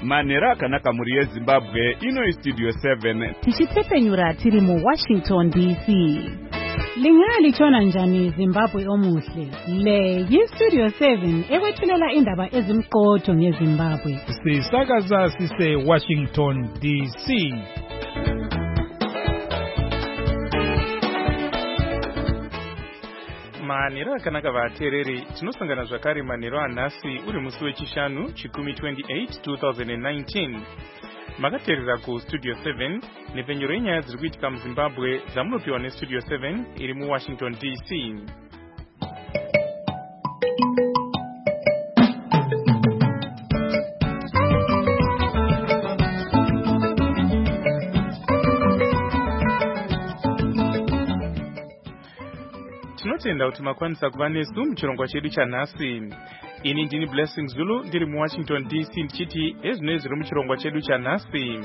Manhero akanaka muri yeZimbabwe ino Studio 7 tichitsepenyura tiri mu Washington DC. Lingalitshona njani Zimbabwe omuhle? Le yiStudio 7 ekwethulela indaba ezimqotho ngeZimbabwe. Sisakaza sise Washington DC. Manhero akanaka vateereri, tinosangana zvakare manhero anhasi uri musi wechishanu chikumi 28 2019. Makateerera kuStudio 7 nepfenyuro yenyaya dziri kuitika muZimbabwe dzamunopiwa neStudio 7 iri muWashington DC. Tinotenda kuti makwanisa kuva nesu muchirongwa chedu chanhasi. Ini ndini Blessing Zulu ndiri muWashington DC ndichiti ezvinoi zviri muchirongwa chedu chanhasi.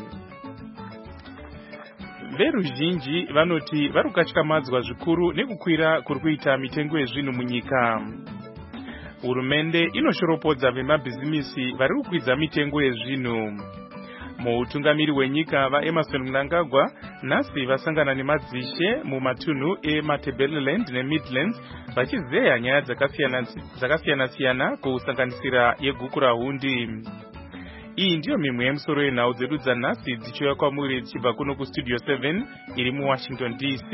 Veruzhinji vanoti vari kukatyamadzwa zvikuru nekukwira kuri kuita mitengo yezvinhu munyika. Hurumende inoshoropodza vemabhizimisi vari kukwidza mitengo yezvinhu. Muutungamiri wenyika vaEmerson Mnangagwa nhasi vasangana nemadzishe mumatunhu eMatabeleland neMidlands vachizeya nyaya dzakasiyana-siyana kusanganisira yeguku rahundi. Iyi ndiyo mimwe yemusoro yenhau dzedu dzanhasi dzichiuya kwamuri dzichibva kuno kuStudio 7 iri muWashington DC.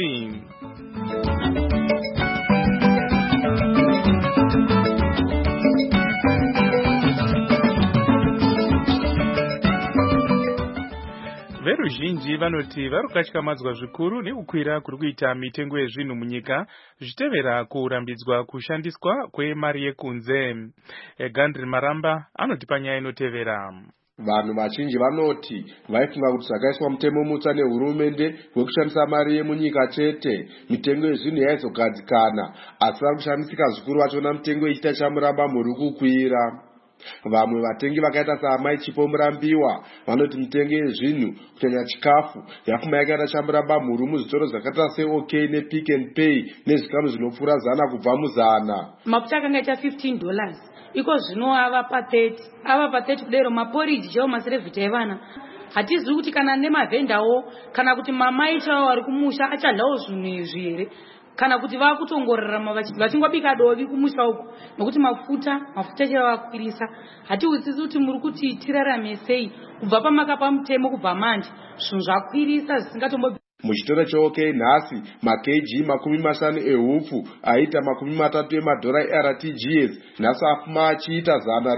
Veruzhinji vanoti vari kukatyamadzwa zvikuru nekukwira kuri kuita mitengo yezvinhu munyika zvichitevera kurambidzwa kushandiswa kwemari yekunze. Gandri Maramba anotipa nyaya inotevera. Vanhu vazhinji vanoti vaifunga kuti zvakaiswa mutemo mutsva nehurumende wekushandisa mari yemunyika chete mitengo yezvinhu yaizogadzikana, asi vari kushamisika zvikuru vachiona mitengo ichiita chamuramba muri kukwira. Vamwe vatengi vakaita saamai Chipo Murambiwa vanoti mitengo yezvinhu kunyanya chikafu yapfuma yakaita chamuramba mhuru muzvitoro zvakaita seOK nePick n Pay nezvikamu zvinopfuura 100 kubva muzana. Mafuta akanga aita $15 iko zvino ava pa30 kudero. Maporiji chaiwo maserevhita evana hatizivi kuti kana nemavhendawo kana kuti mamai chaiwo vari kumusha achadlawo zvinhu izvi here kana kuti vakutongorarama vachingobika dovi kumusha uko nokuti mafuta chaiwo akwirisa. Hatiudzisi kuti muri kuti tirarame sei kubva pamakapa mutemo kubva manje zvinhu zvakwirisa zvisingatombo. Muchitoro cheOK nhasi makeji 50 ehupfu aita $30 eRTGS nhasi apfuma achiita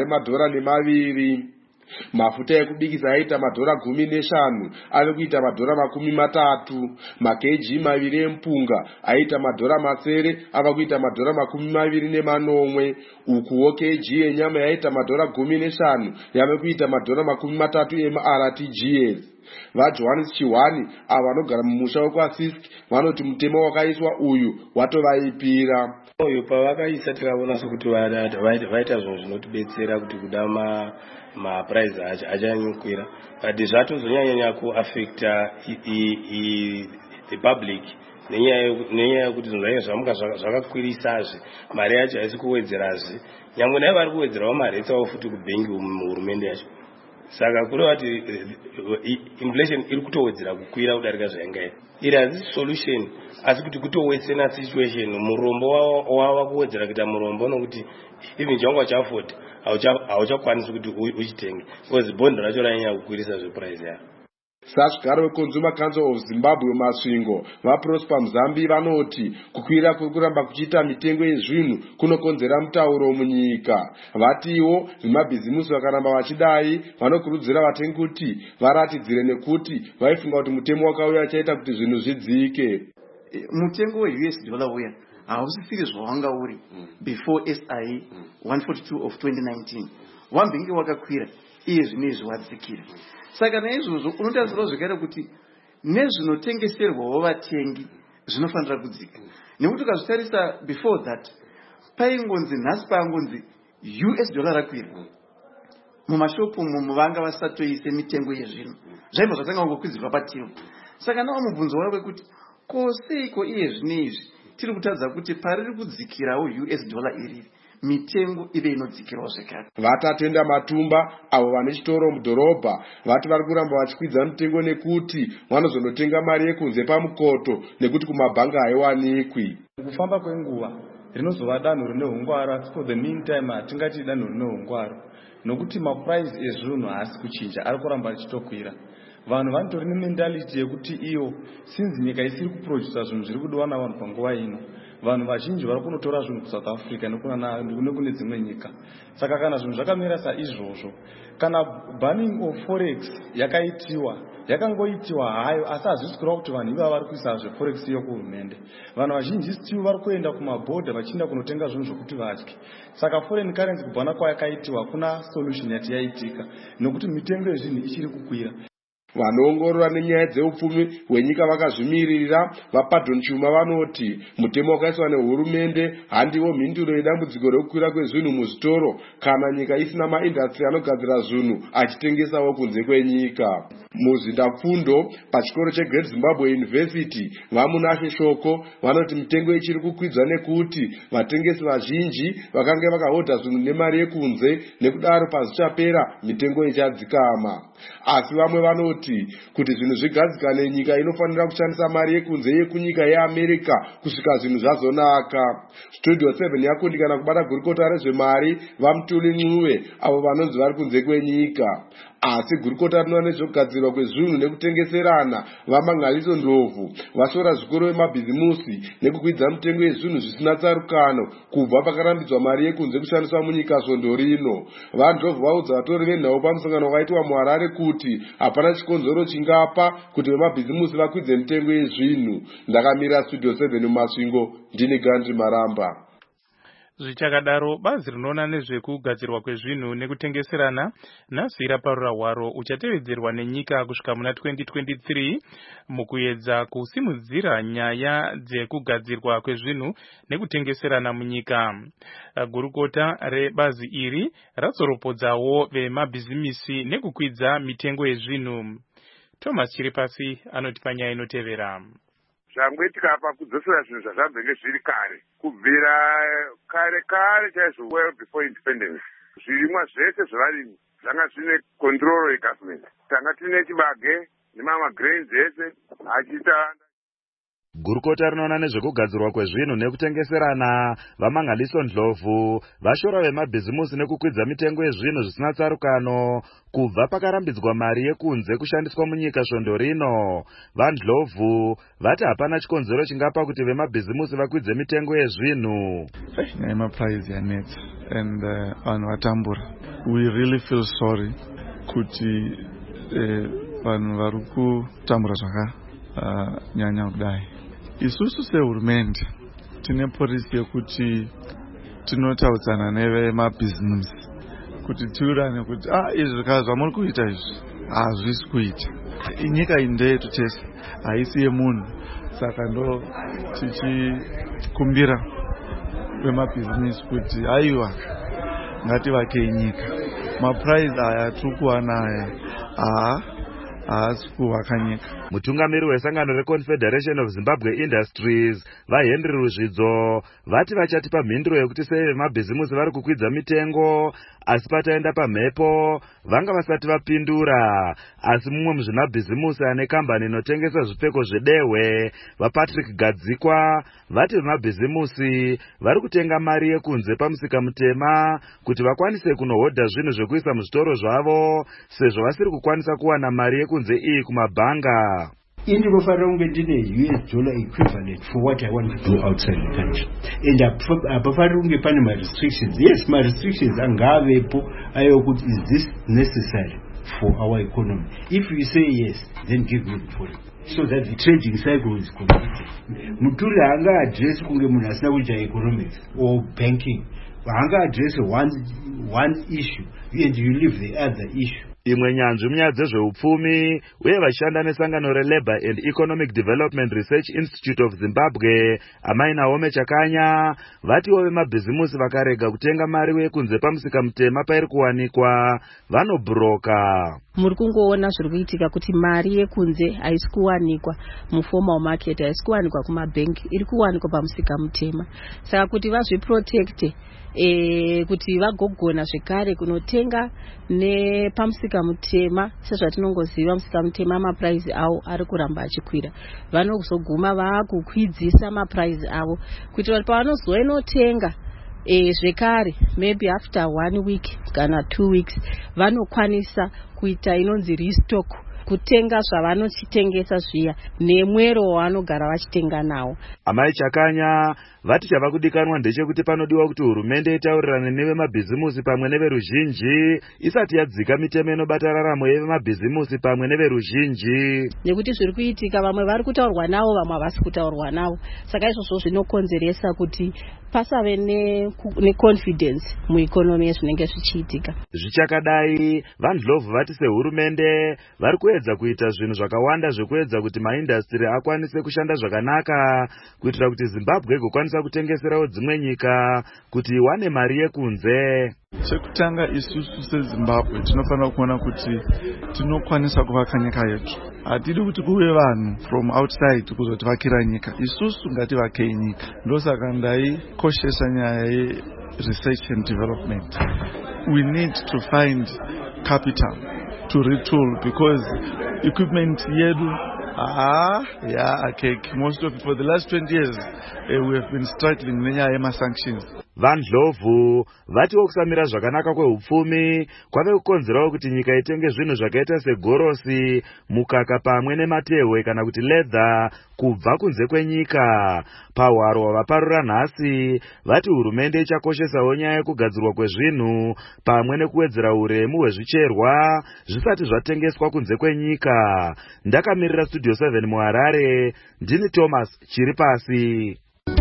$100 Mafuta ekubikisa aita $15 ave kuita $30. Makeji 2 empunga aita $7 ava kuita $20. Ukuwo keji yenyama yaita $15 yave kuita $30 eMRTGS. VaJohannes Chiwani ava vanogara mumusha wekwaSisk vanoti mutemo wakaiswa uyu watovaipira. Uyu pavakaisa tikaona sokuti vaita zvinhu zvinotibetsera kuti kuda mapuraizi achanyakwira, but zvatozonyanya kuafecta the public nenyaya yekuti zvinhu zvamuka zvakakwirisazve, mari yacho haisi kuwedzerazve, nyangwe nai vari kuwedzerawo mari etsawo futi kubhengi muhurumende yacho. Saka kureva kuti inflation iri kutowedzera kukwira kudarika zvaingaita. Iri hazisi solution asi kuti kutowesena situation. Murombo wava kuwedzera kuita murombo nokuti even changwa cha40 hauchakwanisi kuti uchitenge because bond racho ranyanya kukwirisa zveprice yayo. Sazvigaro weConsumer Council of Zimbabwe Masvingo vaProsper Mzambi vanoti kukwira kuri kuramba kuchiita mitengo yezvinhu kunokonzera mutauro munyika. Vatiwo vemabhizimusi vakaramba vachidai vanokurudzira vatengi kuti varatidzire nekuti vaifunga kuti mutemo wakauya chaita kuti zvinhu zvidzike. Mutengo weUS$ uya hausisiri zvawanga uri before SI 142 of 2019 wambenge wakakwira iye zvinezvi wadzikira. Saka naizvozvo unotarisirwa zvakare kuti nezvinotengeserwawo vatengi zvinofanira kudzika, nekuti ukazvitarisa before that paingonzi nhasi paangonzi $, rakwira mumashopu muvanga vasatoise mitengo yezvinhu zvaibva zvatanga kungokwidzirwa patiro. Saka nawo mubvunzo wave kuti ko seiko iye zvinezvi tiri kutadza kuti pariri kudzikirawo $, iriri mitengo ive inodzikirawo zvekare. Vatatenda Matumba avo vane chitoro mudhorobha vati vari kuramba vachikwidza mitengo nekuti vanozonotenga mari yekunze pamukoto nekuti kumabhanga haiwanikwi. Kufamba kwenguva rinozova danho rine hungwara, for the meantime hatingati danho rine hungwara nokuti mapuraizi ezvinhu haasi kuchinja, ari kuramba achitokwira. Vanhu vanotori nementality yekuti iyo since nyika isiri kuprodusa zvinhu zviri kudiwa navanhu panguva ino, vanhu vazhinji vari kunotora zvinhu kuSouth Africa nekune dzimwe nyika. Saka kana zvinhu zvakamira saizvozvo, kana banning of forex yakangoitiwa hayo, asi hazvisi kureva kuti vanhu iva vari kuisa zveforex iyo kuhurumende. Vanhu vazhinji still vari kuenda kumabhodha vachienda kunotenga zvinhu zvokuti vadye. Saka foreign currency kubva kwayakaitiwa kuna solution yati yaitika nokuti mitengo yezvinhu ichiri kukwira. Vanoongorora nenyaya dzeupfumi hwenyika vakazvimirira vaPardon Chuma vanoti mutemo wakaiswa nehurumende handiwo mhinduro yedambudziko rekukwira kwezvinhu muzvitoro kana nyika isina maindastri anogadzira zvinhu achitengesawo kunze kwenyika. Muzindapfundo pachikoro cheGreat Zimbabwe University vamunashe shoko vanoti mitengo ichiri kukwidzwa nekuti vatengesi vazhinji vakanga vakahodha zvinhu nemari yekunze, nekudaro pazvichapera mitengo ichadzikama. Asi vamwe vanoti kuti zvinhu zvigadzikane nyika inofanira kushandisa mari yekunze yekunyika yeAmerica kusvika zvinhu zvazonaka. Studio 7 yakundikana kubata gurukota rezvemari vaMutuli Ncuve avo vanonzi vari kunze kwenyika. Asi gurukota rinoona nezvekugadzirwa kwezvinhu nekutengeserana vaMangaliso Ndlovu vashora zvikuru vemabhizimusi nekukwidza mitengo yezvinhu zvisina tsarukano kubva pakarambidzwa mari yekunze kushandiswa munyika svondo rino. VaNdlovu vaudza vatori venhau pamusangano wakaitwa muHarare kuti hapana chikonzero chingapa kuti vemabhizimusi vakwidze mitengo yezvinhu. Ndakamira Studio 7 muMasvingo, ndini Gandhi Maramba. Zvichakadaro, bazi rinoona nezvekugadzirwa kwezvinhu nekutengeserana nhasi raparura hwaro uchatevedzerwa nenyika kusvika muna 2023 mukuedza kusimudzira nyaya dzekugadzirwa kwezvinhu nekutengeserana munyika. Gurukota rebazi iri ratsoropodzawo vemabhizimisi nekukwidza mitengo yezvinhu. Thomas Chiripasi anotipa nyaya inotevera. Zvangaitika apa kudzosera zvinhu zvazvabvenge zviri kare kubvira kare chaizvo well before independence. Zvirimwa zvese zvevarimi zvanga zvine control yegovernment. Tanga tine chibage nemamagrains ese achiita. Gurukota rinoona nezvekugadzirwa kwezvinhu nekutengeserana vaMangaliso Ndlovu vashora vemabhizimusi nekukwidza mitengo yezvinhu zvisina tsarukano kubva pakarambidzwa mari yekunze kushandiswa munyika svondo rino. VaNdlovu vati hapana chikonzero chingapa kuti vemabhizimusi vakwidze mitengo yezvinhu. Price yanetsa and vanhu vatambura. We really feel sorry kuti vanhu vari kutambura zvakanyanya kudai. Isusu sehurumende tine polisi yekuti tinotaudzana nevemabhizimusi kuti tiurane kuti izvi zvamuri kuita izvi hazvisi kuita. Nyika indeyetu tese, haisi yemunhu. Saka ndo tichikumbira vemabhizimusi kuti aiwa ngativake nyika. Mapuraizi aya tiri kuwana aya haasi kuvaka nyika. Mutungamiri wesangano reConfederation of Zimbabwe Industries vaHenry Ruzvidzo vati vachatipa mhinduro yekuti sei vemabhizimusi vari kukwidza mitengo, asi pataenda pamhepo vanga vasati vapindura. Asi mumwe muzvimabhizimusi ane kambani inotengesa zvipfeko zvedehwe vaPatrick Gadzikwa vati vemabhizimusi vari kutenga mari yekunze pamusika mutema kuti vakwanise kunohodha zvinhu zvekuisa muzvitoro zvavo sezvo vasiri kukwanisa kuwana mari yekunze iyi kumabhanga. Indinofanira kunge ndine US dollar equivalent for what I want to do outside the country, and hapafaniri kunge pane ma-restrictions. Yes, ma-restrictions angavepo ayokuti is this necessary for our economy. If you say yes, then give me the foreign, so that the trading cycle is completed. Mutuli hanga address kunge munhu asina kuita economics or banking. Hanga address one issue and you leave the other issue. Imwe nyanzvi munyaya dzezveupfumi uye vashanda nesangano reLabour and Economic Development Research Institute of Zimbabwe Amai Naomi Chakanya vatiwo vemabhizimusi vakarega kutenga mari wekunze pamusika mutema pairi kuwanikwa vanobhuroka. Muri kungoona zviri kuitika kuti mari yekunze haisi kuwanikwa muformal market, haisi kuwanikwa kumabhengi, iri kuwanikwa pamusika mutema. Saka kuti vazviprotecte kuti vagogona zvekare kunotenga nepamusika mutema, sezvatinongoziva musika mutema mapuraizi avo ari kuramba achikwira, vanozoguma vaakukwidzisa mapuraizi avo kuitira kuti pavanozoinotenga zvekare maybe after 1 week kana 2 weeks vanokwanisa kuita inonzi restock, kutenga zvavanochitengesa zviya nemwero wavanogara vachitenga nawo. Amai Chakanya vati chava kudikanwa ndechekuti panodiwa kuti hurumende itaurirane nevemabhizimusi pamwe neveruzhinji isati yadzika mitemo inobata raramo yevemabhizimusi pamwe neveruzhinji, nekuti zviri kuitika vamwe vari kutaurwa navo vamwe havasi kutaurwa navo. Saka izvozvo zvinokonzeresa kuti pasave neconfidence muikonomi yezvinenge zvichiitika. Zvichakadai vaNdlovu vati sehurumende vari kuedza kuita zvinhu zvakawanda zvekuedza kuti maindastri akwanise kushanda zvakanaka kuitira kuti Zimbabwe igokwanisa kutengeserawo dzimwe nyika kuti iwane mari yekunze. Chekutanga isusu seZimbabwe tinofanira kuona kuti tinokwanisa kuvaka nyika yetu. Hatidi kuti kuve vanhu from outside kuzotivakira nyika. Isusu ngativakei nyika. Ndosaka ndaikoshesa nyaya ye-research and development. We need to find capital to retool because equipment yedu most of it for the last 20 years we have been struggling nenyaya yema-sanctions. VaNdlovu vatiwo kusamira zvakanaka kwehupfumi kwave kukonzerawo kuti nyika itenge zvinhu zvakaita segorosi, mukaka pamwe nematehwe kana kuti leather kubva kunze kwenyika. Pahwaro hwavaparura nhasi vati hurumende ichakoshesawo nyaya yekugadzirwa kwezvinhu pamwe nekuwedzera uremu hwezvicherwa zvisati zvatengeswa kunze kwenyika. Ndakamirira Studio 7 muHarare, ndini Thomas Chiripasi.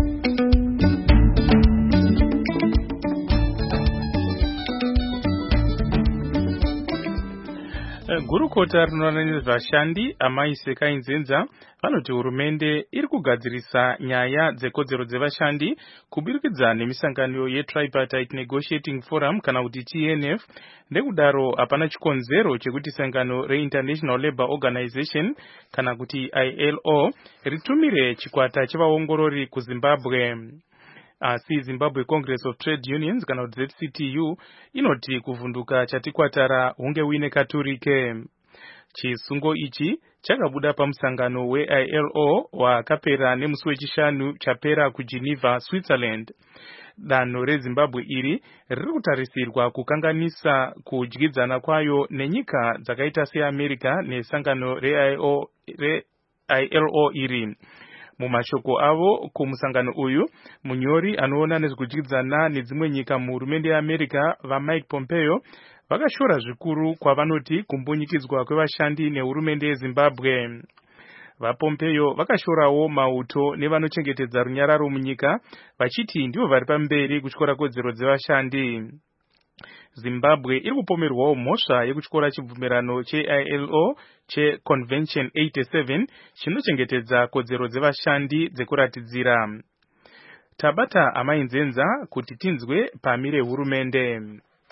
Gurukota rinoona nezvashandi Amai Sekainzenza vanoti hurumende iri kugadzirisa nyaya dzekodzero dzevashandi kubudikidza nemisangano yeTripartite Negotiating Forum kana kuti TNF. Nekudaro hapana chikonzero chekuti sangano reInternational Labour Organization kana kuti ILO ritumire chikwata chevaongorori kuZimbabwe. Asi Zimbabwe Congress of Trade Unions kana kuti ZCTU inoti kuvhunduka chatikwatara hunge uine katurike. Chisungo ichi chakabuda pamusangano weILO wakapera nemusi wechishanu chapera kuGeneva, Switzerland. Danho reZimbabwe iri riri kutarisirwa kukanganisa kudyidzana kwayo nenyika dzakaita seAmerica nesangano reILO iri. Mumashoko avo kumusangano uyu, munyori anoona nezvekudyidzana nedzimwe nyika muhurumende yeAmerica vaMike Pompeo vakashora zvikuru kwavanoti kumbunyikidzwa kwevashandi nehurumende yeZimbabwe. VaPompeo vakashorawo mauto nevanochengetedza runyararo munyika vachiti ndivo vari pamberi kutyora kodzero dzevashandi. Zimbabwe iri kupomerwawo mhosva yekutyora chibvumirano cheILO cheConvention 87 chinochengetedza kodzero dzevashandi dzekuratidzira. Tabata Amai Nzenza kuti tinzwe pamire hurumende.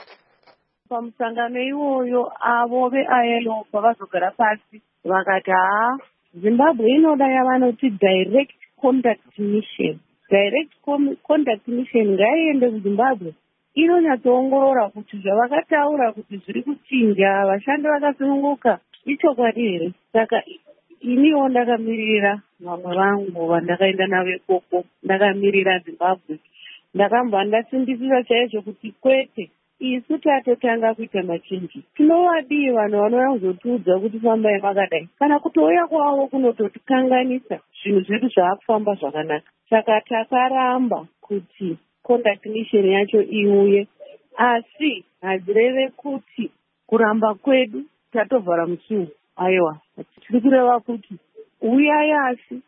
Pamusangano iwoyo avo veILO pavazogara pasi vakati Zimbabwe inoda yavanoti direct contact mission. Direct contact mission ngaiende kuZimbabwe inonyatsoongorora kuti zvavakataura kuti zviri kuchinja vashandi vakasununguka ichokwadi here. Saka iniwo ndakamirira vamwe vangu vandakaenda navo ikoko, ndakamirira Zimbabwe. Ndakambwa ndasimbisisa chaizvo kuti kwete, isu tatotanga kuita machinji. Tinovadii vanhu vanouya kuzotiudza kuti fambai makadai, kana kutouya kwavo kunototikanganisa zvinhu zvedu zvaakufamba zvakanaka. Saka takaramba kuti contact mission yacho iuye, asi hadzireve kuti kuramba kwedu tatovhara musuwo. Aiwa, tiri kureva kuti uyai asi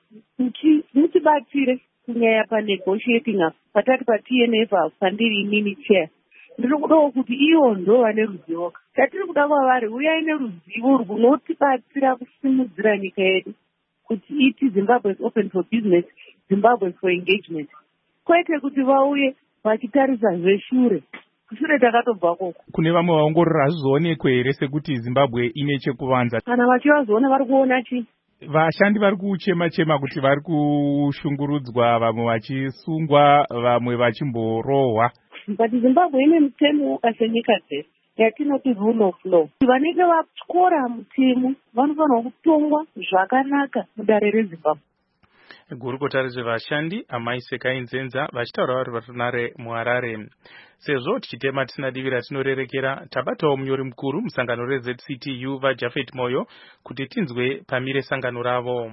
mutibatsire kunyaya panegotiating apa patati paTNF apa pandiri inini chair. ndiri kudawo kuti ivo ndo vane ruzivo. Chatiri kuda kwavari uyai neruzivo runotibatsira kusimudzira nyika yedu kuti iti Zimbabwe is open for business, Zimbabwe is for engagement. Kwete kuti vauye vachitarisa zveshure. Shure takatobva koko. Kune vamwe vaongorora hazvizoonekwe here sekuti Zimbabwe ine chekuvanza? Kana vachivazoona vari kuona chi? Vashandi vari kuchema kuti vari kushungurudzwa, vamwe vachisungwa, vamwe vachimborohwa. But Zimbabwe ine mutemo wakasenyika dzese yatinoti rule of law. Vanenge vatyora mutemo vanofanirwa kutongwa zvakanaka mudare reZimbabwe. Gurukota rezvevashandi Amai Sekai Nzenza vachitaura vari paRunare muHarare. Sezvo tichitema tisina divi ratinorerekera, tabatawo munyori mukuru musangano reZCTU vaJafet Moyo kuti tinzwe pamire sangano ravo.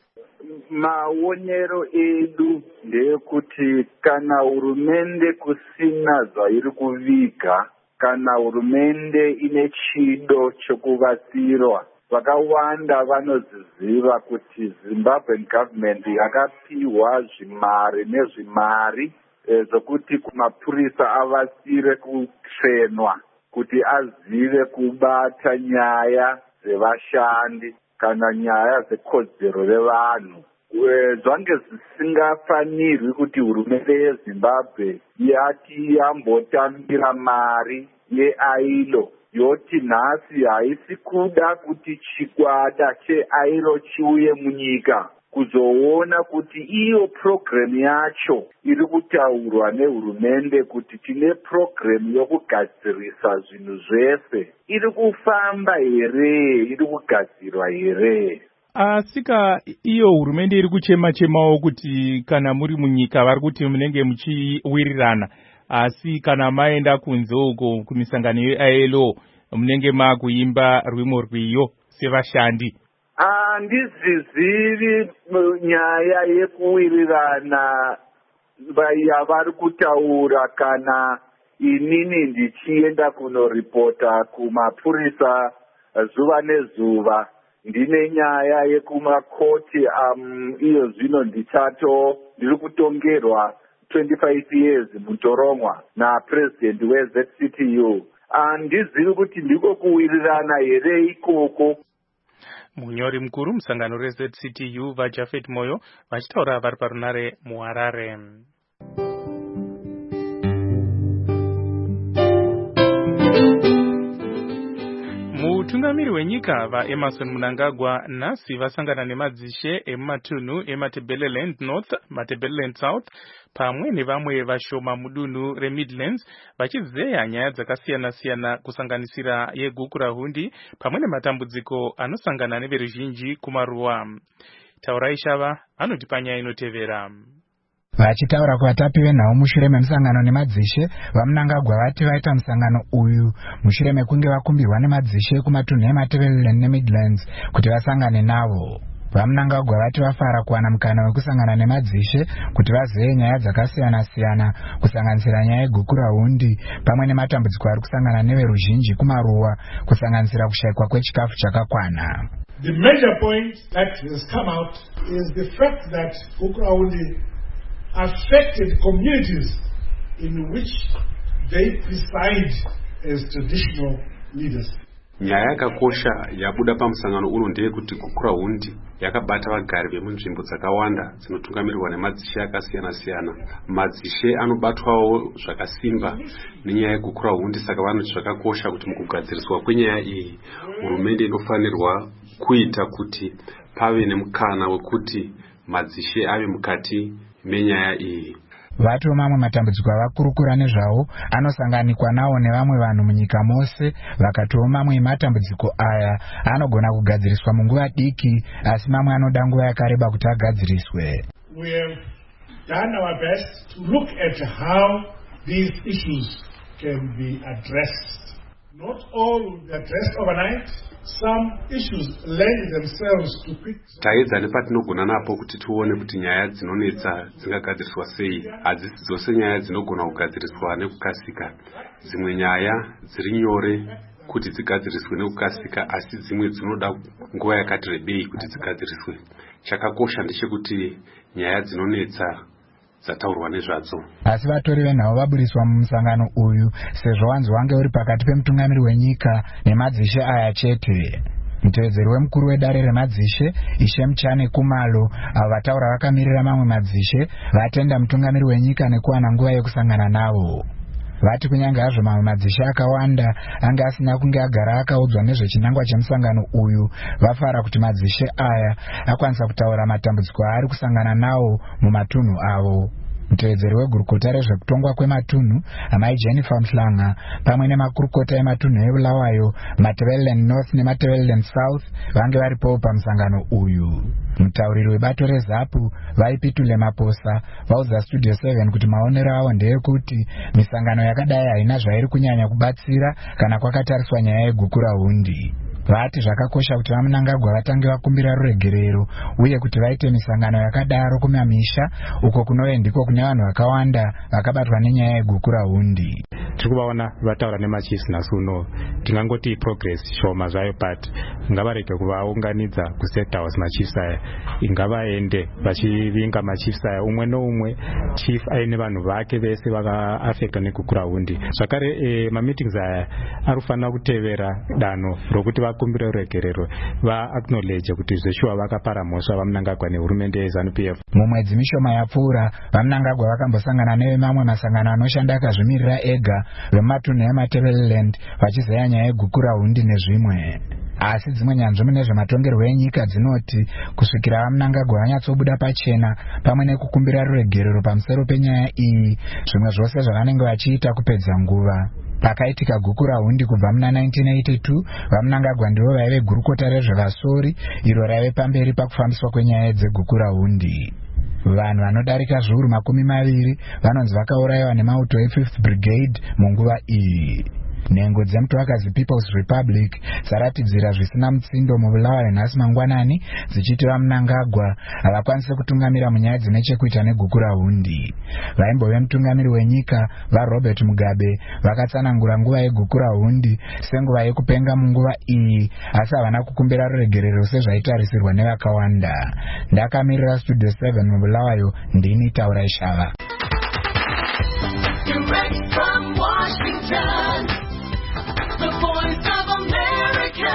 Maonero edu ndeyekuti kana hurumende kusina zvairi kuviga, kana hurumende ine chido chokuvatsirwa, vakawanda vanoziziva kuti Zimbabwean government yakapiwa zvimari nezvimari zvokuti kumapurisa avatsire kutrenwa kuti azive kubata nyaya dzevashandi kana nyaya dzekodzero revanhu. Zvange zvisingafanirwi kuti hurumende yeZimbabwe yati yambotambira mari yeAILO yoti nhasi haisi kuda kuti chikwata cheAILO chiuye munyika kuzoona kuti iyo program yacho iri kutaurwa nehurumende kuti tine program yokugadzirisa zvinhu zvese iri kufamba here, iri kugadzirwa here. Asika iyo hurumende iri kuchema-chemawo kuti kana muri munyika vari kuti munenge muchiwirirana, asi kana maenda kunze uko kumisangano yeAILO munenge makuimba rwimo rwiyo sevashandi. Handizizivi nyaya yekuwirirana yavari kutaura kana inini ndichienda kunoripota kumapurisa zuva nezuva. Ndine nyaya yekumakoti iyo zvino ndiri kutongerwa 25 years mutoromwa napresident weZCTU. Handizivi kuti ndiko kuwirirana here ikoko. Munyori mukuru musangano reZCTU vaJafet Moyo vachitaura vari paRunare muHarare. Mutungamiri wenyika vaEmmerson Mnangagwa nhasi vasangana nemadzishe emumatunhu eMatabeleland North, Matabeleland South pamwe nevamwe vashoma mudunhu reMidlands vachizeya nyaya dzakasiyana-siyana kusanganisira yeGukurahundi pamwe nematambudziko anosangana neveruzhinji kumaruwa. Taurai Shava anotipa nyaya inotevera. Vachitaura kuvatapi venhau mushure memusangano nemadzishe, vaMnangagwa vati vaita musangano uyu mushure mekunge vakumbirwa nemadzishe kumatunhu eMatabeleland neMidlands kuti vasangane navo. VaMnangagwa vati vafara kuwana mukana wekusangana nemadzishe kuti vazeye nyaya dzakasiyana-siyana kusanganisira nyaya yeGukurahundi pamwe nematambudziko ari kusangana neveruzhinji kumaruwa kusanganisira kushayikwa kwechikafu chakakwana. The major point that has come out is the fact that Gukurahundi affected communities in which they preside as traditional leaders. Nyaya yakakosha yabuda pamusangano uno ndeyekuti Gukurahundi yakabata vagari vemunzvimbo dzakawanda dzinotungamirirwa nemadzishe akasiyana-siyana. Madzishe anobatwawo zvakasimba nenyaya yeGukurahundi, saka vanoti zvakakosha kuti mukugadziriswa kwenyaya iyi hurumende inofanirwa kuita kuti pave nemukana wekuti madzishe ave mukati menyaya iyi. Vatiwo mamwe matambudziko avakurukura nezvawo anosanganikwa nawo nevamwe vanhu munyika mose, vakatiwo mamwe ematambudziko aya anogona kugadziriswa munguva diki asi mamwe anoda nguva yakareba kuti agadziriswe. We have done our best to look at how these issues can be addressed. Not all will be addressed overnight. Some issues lend themselves to quick. Taedza nepatinogona napo kuti tuone kuti nyaya dzinonetsa dzingagadziriswa sei. Hadzisi dzose nyaya dzinogona kugadziriswa nekukasika. Dzimwe nyaya dziri nyore kuti dzigadziriswe nekukasika, asi dzimwe dzinoda nguva yakati rebei kuti dzigadziriswe. Chakakosha ndechekuti nyaya dzinonetsa dzataurwa nezvadzo. Asi vatori venhau vaburiswa mumusangano uyu sezvo wanzi wange uri pakati pemutungamiri wenyika nemadzishe aya chete. Mutevedzeri wemukuru wedare remadzishe Ishe Mchane Kumalo avo vataura vakamirira mamwe madzishe vatenda mutungamiri wenyika nekuwana nguva yekusangana navo. Vati kunyange hazvo mamwe madzishe akawanda anga asina kunge agara akaudzwa nezvechinangwa chemusangano uyu, vafara kuti madzishe aya akwanisa kutaura matambudziko aari kusangana nawo mumatunhu avo. Mutevedzeri wegurukota rezvekutongwa kwematunhu amai Jennifer Mhlanga pamwe nemakurukota ematunhu eBulawayo, Matabeleland North neMatabeleland South vange varipo pamusangano uyu. Mutauriri webato reZAPU vaipitule Maposa vaudza Studio 7 kuti maonero avo ndeyekuti misangano yakadai haina zvairi kunyanya kubatsira kana kwakatariswa nyaya yegukurahundi. Vati zvakakosha kuti vaMnangagwa vatange vakumbira ruregerero uye kuti vaite misangano yakadaro kumamisha uko kunove ndiko kune vanhu vakawanda vakabatwa nenyaya yegukurahundi. Tiri kuvaona vataura nemachisi nhasi uno, tingangoti progress shoma zvayo, but ngavarege kuvaunganidza kuState House machisi aya, ngavaende vachivinga machisi aya umwe noumwe chief aine vanhu vake vese vakaafecta negukurahundi. Zvakare mameetings aya anofanira kutevera danho rokuti vakumbire ruregerero, vaacknowledge kuti zveshuwa vakapara mhosva vaMnangagwa nehurumende yeZANU-PF. Mumwedzi mishoma yapfuura vaMnangagwa vakambosangana nevemamwe masangano anoshanda akazvimirira ega vematunhu eMatabeleland vachizeya nyaya yegukurahundi nezvimwe. Asi dzimwe nyanzvi mune zvematongerwo enyika dzinoti kusvikira vaMnangagwa vanyatsobuda pachena pamwe nekukumbira ruregerero pamusoro penyaya iyi, zvimwe zvose zvavanenge vachiita kupedza nguva. Pakaitika gukurahundi kubva muna 1982 vaMnangagwa ndivo vaive gurukota rezvevasori iro raive pamberi pakufambiswa kwenyaya dzegukurahundi. Vanhu vanodarika zviuru 20 vanonzi vakaurayiwa nemauto e5th Brigade munguva iyi. Nhengo dzemutwakazi People's Republic dzaratidzira zvisina mutsindo muBulawayo nhasi mangwanani dzichiti vaMnangagwa havakwanise kutungamira munyaya dzine chekuita negukurahundi. Vaimbove mutungamiri wenyika vaRobert Mugabe vakatsanangura nguva yegukurahundi senguva yekupenga munguva iyi, asi havana kukumbira ruregerero sezvaitarisirwa nevakawanda. Ndakamirira Studio 7 muBulawayo, ndini Taura Ishava. Direct from Washington, the Voice of America,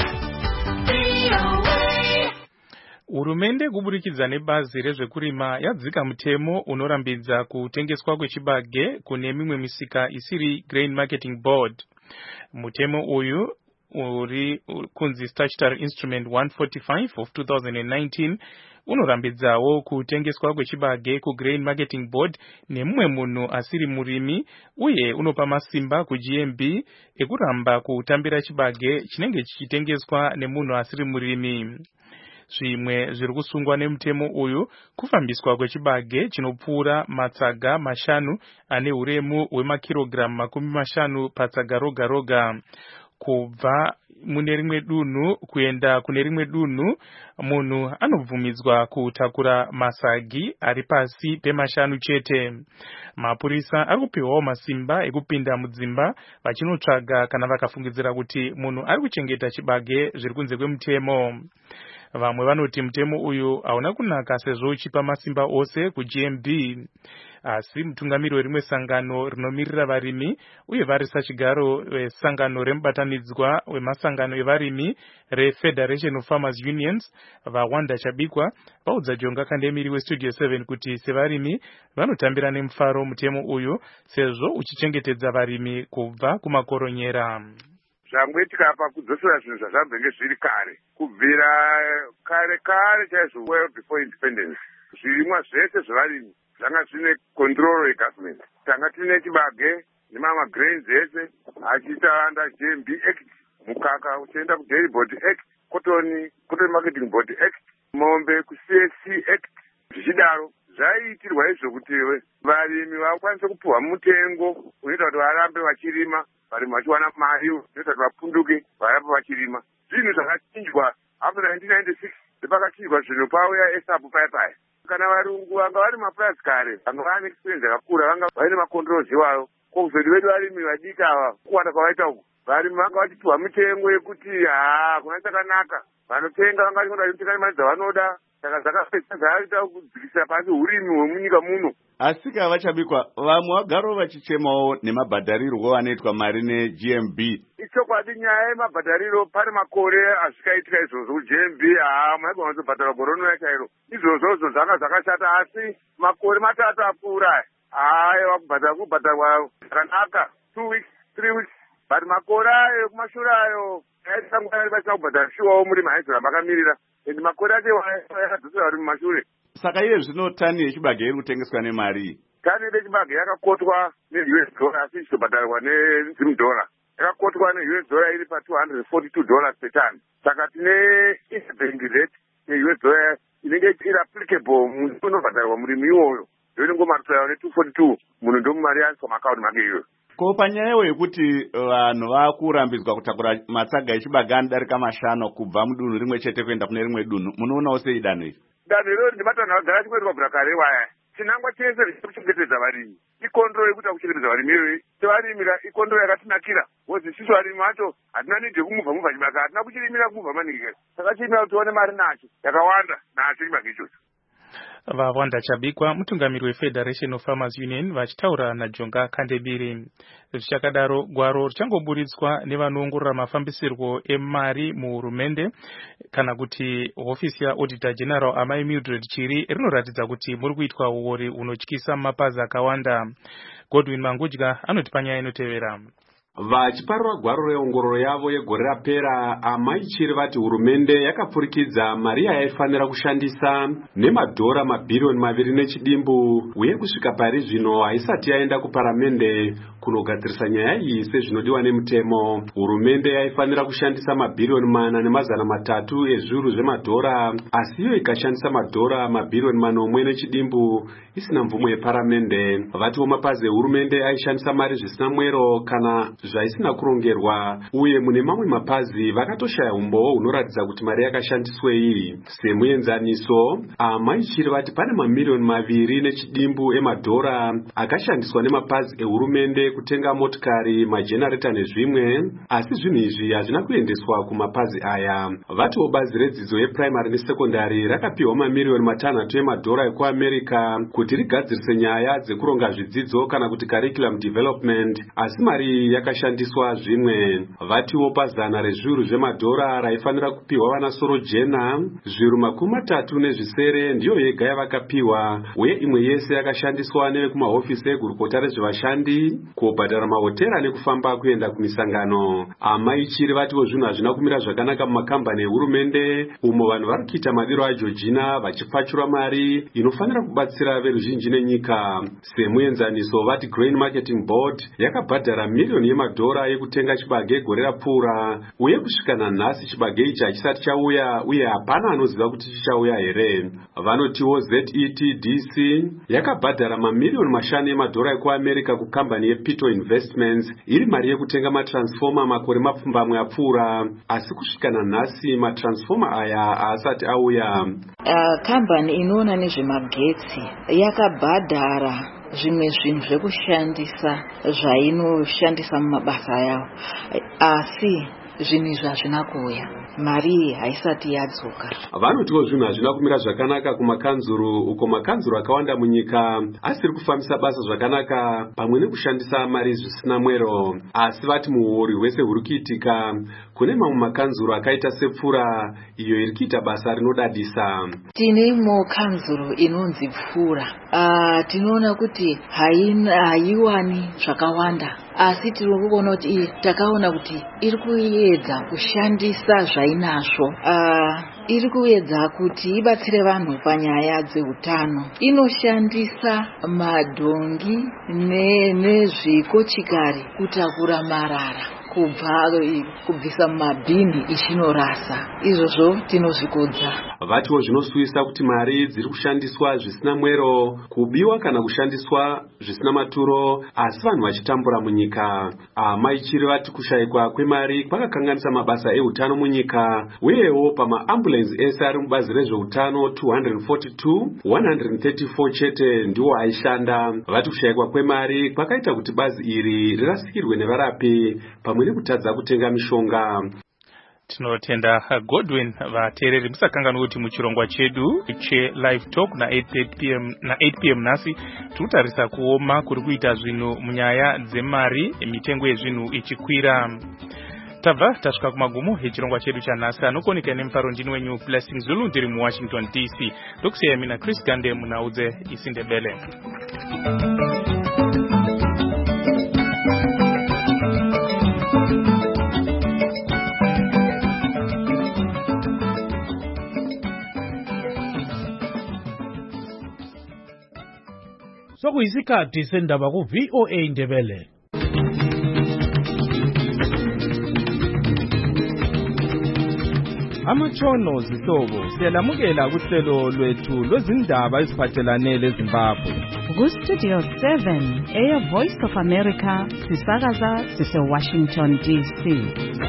VOA. Hurumende kuburikidza nebazi rezvekurima yadzika mutemo unorambidza kutengeswa kwechibage kune mimwe misika isiri Grain Marketing Board. Mutemo uyu uri kunzi Statutory Instrument 145 of 2019 unorambidzawo kutengeswa kwechibage kuGrain Marketing Board nemumwe munhu asiri murimi, uye unopa masimba kuGMB ekuramba kutambira chibage chinenge chichitengeswa nemunhu asiri murimi. Zvimwe zviri kusungwa nemutemo uyu kufambiswa kwechibage chinopfuura matsaga 5 ane uremu hwemakirogiramu 50 patsaga roga roga. Kubva mune rimwe dunhu kuenda kune rimwe dunhu, munhu anobvumidzwa kutakura masagi ari pasi pe5 chete. Mapurisa ari kupiwawo masimba ekupinda mudzimba vachinotsvaga kana vakafungidzira kuti munhu ari kuchengeta chibage zviri kunze kwemutemo. Vamwe vanoti mutemo uyu hauna kunaka sezvo uchipa masimba ose kuGMB. Asi mutungamiri werimwe sangano rinomirira varimi uye varisa chigaro wesangano remubatanidzwa wemasangano evarimi reFederation of Farmers Unions vaWanda Chabikwa vaudza Jonga Kandemiri weStudio 7 kuti sevarimi vanotambira nemufaro mutemo uyu sezvo uchichengetedza varimi kubva kumakoronyera. Zvamboitika apa kudzosera zvinhu zvazvabvenge zviri kare kubvira kare chaizvo well before independence. Zvirimwa zvese zvevarimi zvanga zvine control yegovernment. Tanga tine chibage nemamwe grains ese achiita under GMB Act, mukaka uchienda kuDairy Board Act, Cotton Marketing Board Act, mombe kuCSC Act. Zvichidaro zvaiitirwa izvo kuti varimi vakwanise kupuhwa mutengo unoita kuti varambe vachirima, varimi vachiwana mari unoita kuti vapunduke varambe vachirima. Zvinhu zvakachinjwa after 1996 zvepakachinjwa zvinhu pauya eSAPU paya. Kana varungu vanga vari maprice kare vanga vane experience yakakura, vanga vaine macontrols iwayo. Kozoti vedu varimi vadiki ava kuwanda kwavaita uku, varimi vanga vachipiwa mitengo yekuti kuna chakanaka, vanotenga vanga vachinoda kutenga mari dzavanoda, saka zvakapesa zvaaita kudzikisira pasi urimi hwemunyika muno. Asika vachabikwa vamwe vagaro vachichemawo nemabhadharirwo anoitwa mari neGMB. Ichokwadi nyaya yemabhadhariro pane makore azvikaitika izvozvo kuGMB maigona kuzobhadhara gore rinouya chairo. Izvozvozvo zvanga zvakashata asi makore matatu apfuura aiwa kubhadharwa zvakanaka 2 weeks 3 weeks but makore ayo kumashure ayo aitangwa vasina kubhadhara shuwawo murimi haizoramba akamirira ende makore acho yakadzosera vari mumashure. Saka iye zvino tani yechibage iri kutengeswa nemari. Tani yechibage yakakotwa neUS dollar asi ichitobhadharwa nezim dollar. Yakakotwa neUS dollar iri pa$242 per ton. Saka tine interbank rate yeUS dollar inenge iri applicable munhu unobhadharwa murimi iwoyo. Ndongomarutsayo ne242 munhu ndomumari yaiswa maakaunti make iyoyo. Ko panyayewo yekuti vanhu vakurambidzwa kutakura matsaga echibage anodarika 5 kubva mudunhu rimwe chete kuenda kune rimwe dunhu, munoonawo sei danho iri? Danho iroro ndimatanho agara chikwetirwa kubvira kare waya. Chinangwa chese chekuchengetedza varimi ikondoro yekuti kuchengetedza varimi iyoyi sevarimira ikondoro yakatinakira wozi isusu varimi vacho hatina nidhi yekumuvha chibage, hatina kuchirimira kumuvha maningi. Saka chirimira kuti tione mari nacho yakawanda nacho chibage ichocho. Vawanda Chabikwa, mutungamiri weFederation of Farmers Union, vachitaura naJonga Kandebiri. Zvichakadaro gwaro richangoburitswa nevanoongorora mafambisirwo emari muhurumende kana kuti hofisi yaAuditor General Amai Mildred Chiri rinoratidza kuti muri kuitwa uori unotyisa mapazi akawanda. Godwin Mangudya anoti panyaya inotevera. Vachiparura gwaro reongororo yavo yegore rapera, Amai Chiri vati hurumende yakapfurikidza mari yaifanira kushandisa nemadhora mabhirioni 2 nechidimbu uye kusvika pari zvino haisati yaenda kuparamende kunogadzirisa nyaya iyi sezvinodiwa nemutemo. Hurumende yaifanira kushandisa mabhirioni 4.3 ezviuru zvemadhora, asi iyo ikashandisa madhora mabhirioni 1 nechidimbu isina mvumo yeparamende. Vatiwo mapazi ehurumende aishandisa mari zvisina mwero kana zvaisina kurongerwa, uye mune mamwe mapazi vakatoshaya umbowo hunoratidza kuti mari yakashandiswei. Semuenzaniso, Amai Chiri vati pane mamiliyoni 2 nechidimbu emadhora akashandiswa nemapazi ehurumende kutenga motikari, majenareta nezvimwe, asi zvinhu izvi hazvina kuendeswa kumapazi aya. Vatiwo bazi redzidzo yeprimary nesekondari rakapiwa mamiliyoni 6 emadhora ekuAmerica kuti rigadzirise nyaya dzekuronga zvidzidzo kana kuti curriculum development, asi mari yakashandiswa zvimwe. Vatiwo pazana rezviuru zvemadhora raifanira kupiwa vanasoro jena, zviuru 30 ndiyo yega yavakapiwa, uye imwe yese yakashandiswa nevekumahofisi egurukota rezvevashandi, kubhadhara mahotera nekufamba kuenda kumisangano. Amai Chiri vatiwo zvinhu hazvina kumira zvakanaka mumakambani ehurumende umo vanhu vari kuita madiro aJorgina vachipfachura mari inofanira kubatsira veruzhinji nenyika. Semuenzaniso, vati Grain Marketing Board yakabhadhara miliyoni yemadhora yekutenga chibage gore rapfuura, uye kusvika nanhasi chibage ichi hachisati chauya uye hapana anoziva kuti chichauya here. Vanotiwo ZETDC yakabhadhara mamiliyoni 5 emadhora ekuAmerica kukambani yePito Investments iri mari yekutenga matransfoma makore mapfumbamwe apfuura, asi kusvika nanhasi matransfoma aya haasati auya. Kambani inoona nezvemagetsi yakabhadhara zvimwe zvinhu zvekushandisa zvainoshandisa mumabasa yavo, asi zvinhu izvi hazvina kuuya, mari haisati yadzoka. Vanotiwo zvinhu hazvina kumira zvakanaka kumakanzuru, uko makanzuru akawanda munyika asiri kufambisa basa zvakanaka pamwe nekushandisa mari zvisina mwero. Asi vati muhuri hwese huri kuitika kune mamwe makanzuru akaita sepfura iyo iri kuita basa rinodadisa. Tine kanzuru inonzi Pfura, tinoona kuti haiwani zvakawanda, asi tiri kuona kuti takaona kuti iri kuedza kushandisa zvainazvo, iri kuedza kuti ibatsire vanhu panyaya dzeutano. Inoshandisa madhongi nezvikochikari kutakura marara kubvisa mumabhini ichinorasa. Izvozvo tinozvikudza. Vatiwo zvinosuvisa kuti mari dziri kushandiswa zvisina mwero, kubiwa kana kushandiswa zvisina maturo, asi vanhu vachitambura munyika. Amai Chiri vati kushayikwa kwemari kwakakanganisa mabasa eutano munyika, uyewo pamaambulensi ese ari mubazi rezveutano 242, 134 chete ndiwo aishanda. Vati kushayikwa kwemari kwakaita kuti bazi iri rirasikirwe nevarapi pamwe nekutadza kutenga mishonga. Tinotenda Godwin vateereri musakanganwa kuti muchirongwa chedu che-live talk na 8 pm nasi tinotarisa kuoma kuri kuita zvinhu munyaya dzemari, mitengo yezvinhu ichikwira. Tabva tasvika kumagumo echirongwa chedu chanhasi. Anokoneka nemufaro ndini wenyu Blessing Zulu, ndiri muWashington DC. Ndokusiya mina Chris Gande munaudze isindebele. Sokuyisikhathi sendaba ku VOA Ndebele. Amatshono zihlobo siyalamukela kuhlelo lwethu lwezindaba eziphathelane leZimbabwe. Ku-Studio 7 Air Voice of America sisakaza sise-Washington DC.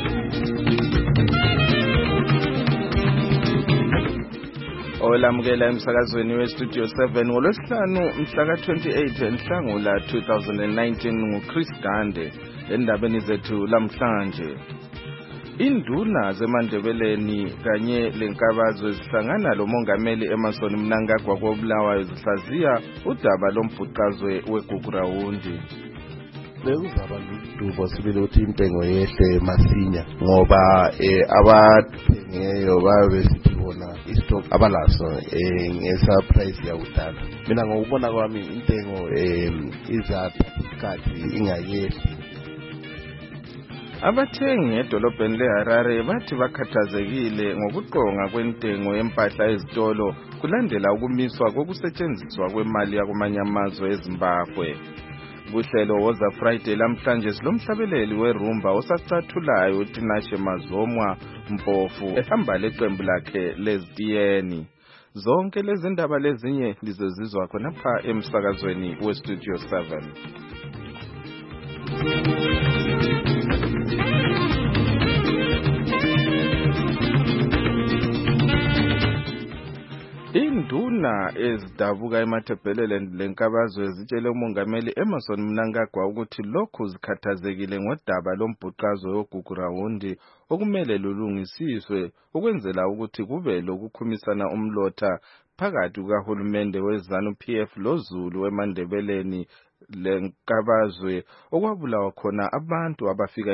Olamukela emsakazweni we-Studio 7 ngolwesihlanu mhla ka-28 Nhlangula 2019 nguChris Gande. Endabeni zethu lamhlanje, induna zeMandebeleni kanye lenkabazwe zihlangana lomongameli Emmerson Mnangagwa koBulawayo zihlaziya udaba lombhuqazwe weGugurawundi. Bekuzaba ludubo sibile ukuthi intengo yehle masinya ngoba abathengeyo babe sithi bona istock abalaso ngesa price yakudala. Mina ngokubona kwami intengo izathathi ingayehli. Abathengi edolobheni leHarare bathi bakhathazekile ngokuqonga kwentengo yempahla ezitolo kulandela ukumiswa kokusetshenziswa kwemali yakumanye amazwe eZimbabwe. Kuhlelo woza Friday lamhlanje silomhlabeleli werumba osacathulayo uTinashe Mazomwa Mpofu ehamba leqembu lakhe lezitiyeni. Zonke lezi ndaba lezinye lizozizwa khonapha emsakazweni weStudio 7. Induna ezidabuka eMathebhelele lenkabazwe zitshele umongameli Emmerson Mnangagwa ukuthi lokhu zikhathazekile ngodaba lombhuqazwe weGugurawundi okumele lulungisiswe ukwenzela ukuthi kube lokukhumisana umlotha phakathi kukahulumende weZANU-PF loZulu weMandebeleni lenkabazwe okwabulawa khona abantu abafika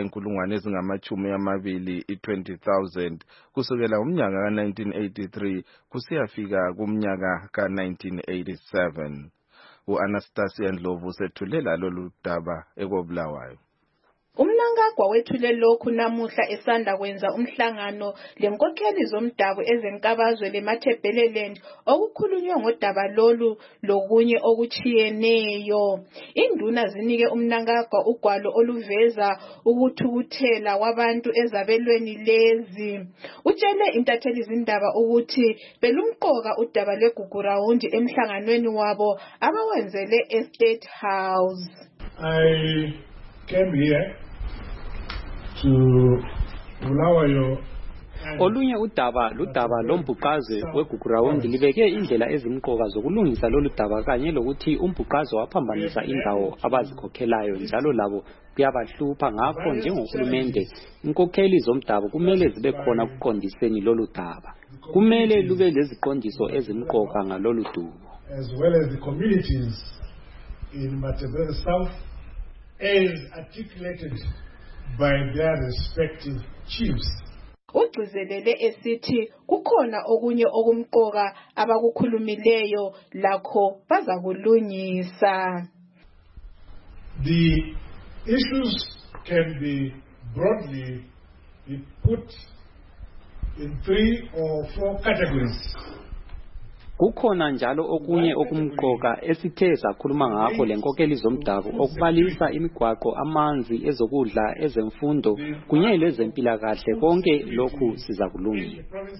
20,000 kusukela umnyaka ka-1983 kusiyafika kumnyaka ka-1987. U-Anastasia Ndlovu sethulela lolu daba ekobulawayo. Umnangagwa wethule lokhu namuhla esanda kwenza umhlangano lenkokheli zomdabu ezenkabazwe leMathebhelele okukhulunywa ngodaba lolu lokunye okuchiyeneyo. Induna zinike umnangagwa ugwalo oluveza ukuthukuthela kwabantu ezabelweni lezi. Utshele intatheli zindaba ukuthi belumqoka udaba lweGugurawundi emhlanganweni wabo abawenzele eState House. I came here to Bulawayo. Olunye udaba ludaba lombhuqazwe weGugurawundi libeke indlela ezimqoka zokulungisa lolu daba kanye lokuthi umbhuqazwe waphambanisa indawo abazikhokhelayo njalo labo kuyabahlupha. Ngakho njengohulumende inkokheli zomdabu kumele zibe khona kuqondiseni lolu daba. Kumele lube leziqondiso ezimqoka ngalolu dubo. As well as the communities in Mathebhelele South as articulated by their respective chiefs. Ugcizelele esithi kukhona okunye okumqoka abakukhulumileyo lakho bazakulungisa. The issues can be broadly put in 3 or 4 categories. Kukhona njalo okunye okumqoka esithe sakhuluma ngakho lenkokeli zomdabu okubalisa imigwaqo, amanzi, ezokudla, ezemfundo kunye lezempilakahle. Konke lokhu sizakulungisa.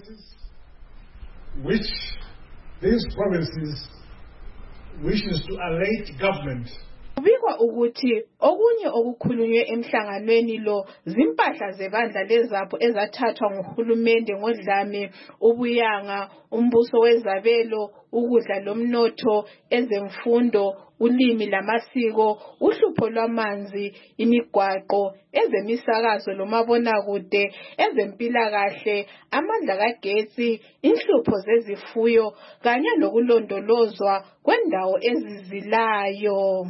Which these provinces wishes to allate government. Kubikwa Kubikwa ukuthi okunye okukhulunywe emhlanganweni lo zimpahla zebandla lezapho ezathathwa nguhulumende ngodlame, ubuyanga, umbuso wezabelo, ukudla lomnotho, ezemfundo, ulimi lamasiko, uhlupho lwamanzi, imigwaqo, ezemisakazo lomabonakude, ezempilakahle, amandla kagetsi, inhlupho zezifuyo kanye nokulondolozwa kwendawo ezizilayo.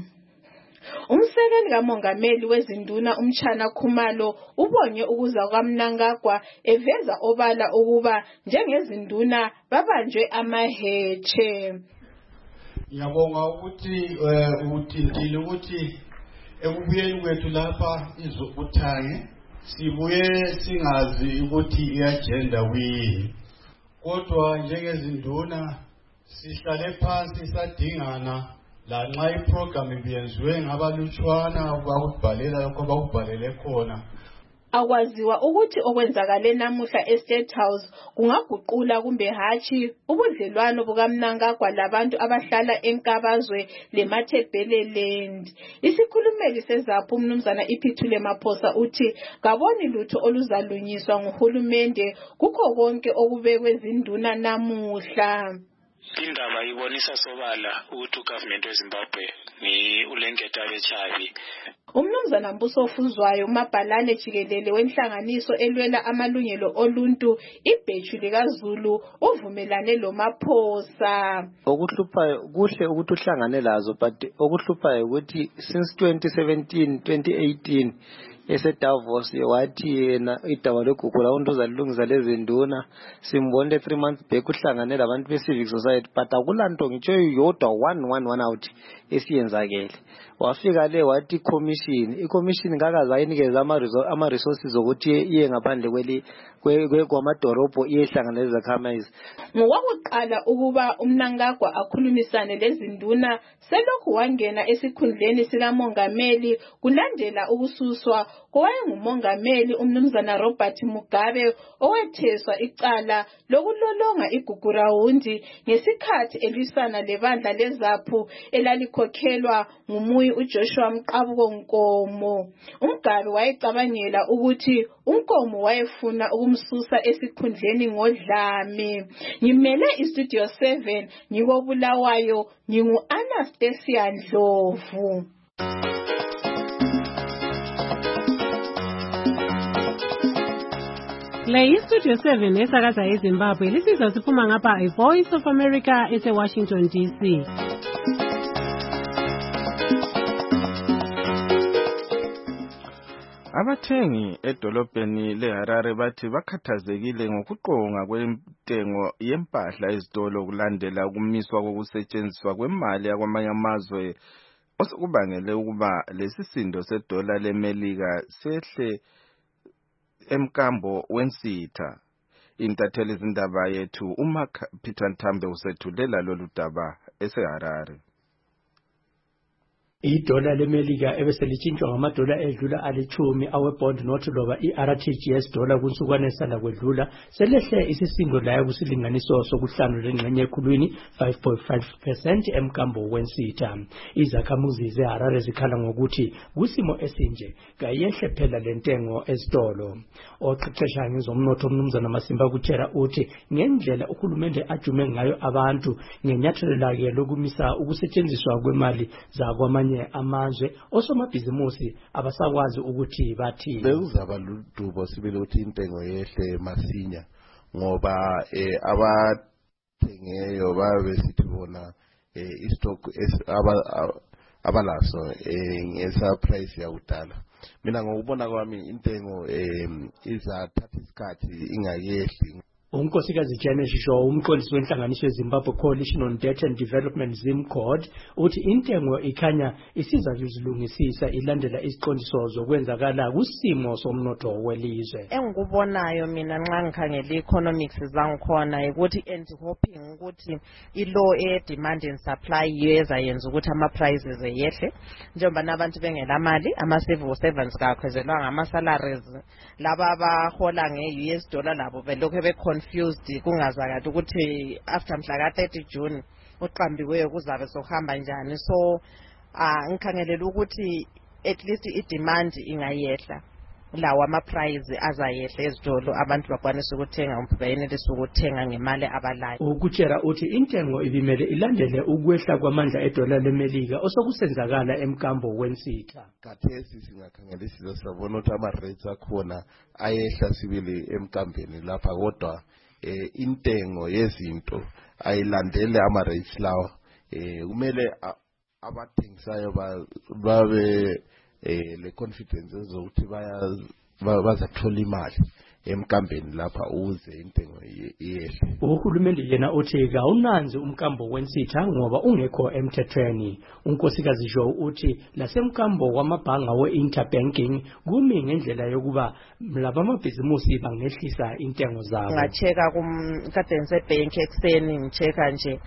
Umsekeli kamongameli wezinduna uMtshana Khumalo ubonye ukuza kwaMnangagwa eveza obala ukuba njengezinduna babanjwe amahetshe. Ngiyabonga ukuthi uthintile ukuthi ekubuyeni kwethu lapha izokuthange sibuye singazi ukuthi iagenda kuyini, kodwa njengezinduna sihlale phansi sadingana lanxa iprogram ibiyenziwe ngabalutshwana bakubhalela lokho bakubhalele khona. Akwaziwa ukuthi okwenzakale namuhla eState House kungaguqula kumbe hatshi ubudlelwano bukaMnangagwa labantu abahlala enkabazwe leMathebeleland. Isikhulumeli sezaphu umnumzana Iphithule Maphosa uthi kaboni lutho oluzalunyiswa nguhulumende kukho konke okubekwe zinduna namuhla. Indaba ibonisa sobala ukuthi ugovernment weZimbabwe ni ulengeta bechavi. Umnumzana Mbuso Ofuzwayo uMabhalane jikelele wenhlanganiso elwela amalungelo oluntu ibheju likaZulu uvumelane loMaphosa. Okuhluphayo kuhle ukuthi uhlangane lazo, but okuhluphayo ukuthi since 2017-2018 eseDavos wathi yena idaba lokugula umuntu uzalungisa lezinduna, simbonile 3 months back uhlangane labantu be-civic society, but akulanto ngitsho yodwa 1 out esiyenzakele. Wafika le wathi i-commission ngakaze ayinikeza ama-resources ukuthi iye ngaphandle kwamadorobho iyehlanganele izakhamizi. Ngokwakuqala ukuba uMnangagwa akhulumisane lezinduna selokhu wangena esikhundleni sikamongameli kulandela ukususwa kowayengumongameli umnumzana Robert Mugabe owetheswa icala lokulolonga igugurawundi ngesikhathi elwisana lebandla lezaphu elalikhokhelwa ngumuyi uJoshua Mqabuko Nkomo. uMgabe wayecabangela ukuthi uNkomo wayefuna ukumsusa esikhundleni ngodlame. Ngimele iStudio 7 ngikobulawayo ngingu-Anastasia Ndlovu. Le iStudio 7 esakaza eZimbabwe lisizwa siphuma ngapha iVoice of America eseWashington DC. Abathengi edolobheni leHarare bathi bakhathazekile ngokuqonga kwentengo yempahla ezitolo kulandela ukumiswa kokusetshenziswa kwemali yakwamanye amazwe osekubangele ukuba lesisindo sedola leMelika sehle emkambo wensitha. Intatheli izindaba yethu uMark Peter Ntambe usethulela lolu daba eseHarare. Idola leMelika ebeselitshintshwa ngamadola edlula alithumi awebond note loba iRTGS dollar kunsukwane esanda kwedlula selehle isisindo layo kusilinganiso sokuhlanu lengxenye ekhulwini 5.5% emkambo wensitha. Izakhamuzi zeHarare zikhala ngokuthi kusimo esinje kayehle phela lentengo ezitolo. Oqeqesha ngezomnotho umnumzana Masimba Kuthera uthi ngendlela uhulumende ajume ngayo abantu ngenyathelo lakhe lokumisa ukusetshenziswa kwemali zakwamanye amazwe osomabhizimusi abasakwazi ukuthi bathi bekuzaba ludubo sibele ukuthi intengo yehle masinya ngoba abathengeyo babe sithi bona istock abalaso ngesa price yakudala. Mina ngokubona kwami intengo izathatha isikhathi ingayehli. Unkosikazi Janet Shisho umqondisi wenhlanganiso yeZimbabwe Coalition on Debt and Development ZimCord uthi intengo ikhanya isiza ukuzilungisisa ilandela isiqondiso zokwenzakala kusimo somnotho welizwe. Engikubonayo mina nxa ngikhangela economics zangikhona ukuthi and hoping ukuthi ilaw demand and supply yeza yenza ukuthi ama prices yehle njengoba nabantu bengela mali ama civil servants kakhwezelwa ngama salaries laba abahola ngeUS dollar labo belokho confused kungazakala ukuthi after mhla ka 30 June uqambiweyo kuzabe sohamba njani. So ngikhangelela ukuthi at least i-demand ingayehla lawo ama-price azayehla ezitolo abantu bakwanisa ukuthenga bayenelisa ukuthenga ngemali abalayo. Ukutshela uthi intengo ibimele ilandele ukwehla kwamandla edola lemelika osokusenzakala emkambo wensitha. Khathesi singakhangela isizwe sabona ukuthi ama-rates akhona ayehla sibili emkambeni lapha kodwa intengo yezinto ayilandele ama-rates lawa. Kumele abathengisayo babe le confidence ezokuthi bazathola imali emkambeni lapha uze intengo iyehle. Uhulumende yena uthi kawunanzi umkambo wensitha ngoba ungekho emthethweni. Unkosikazi Jo uthi lasemkambo kwamabhanga we-interbanking kumi ngendlela yokuba laba amabhizimusi bangehlisa intengo zabo. Ngacheka kumkadense bank ekseni ngicheka nje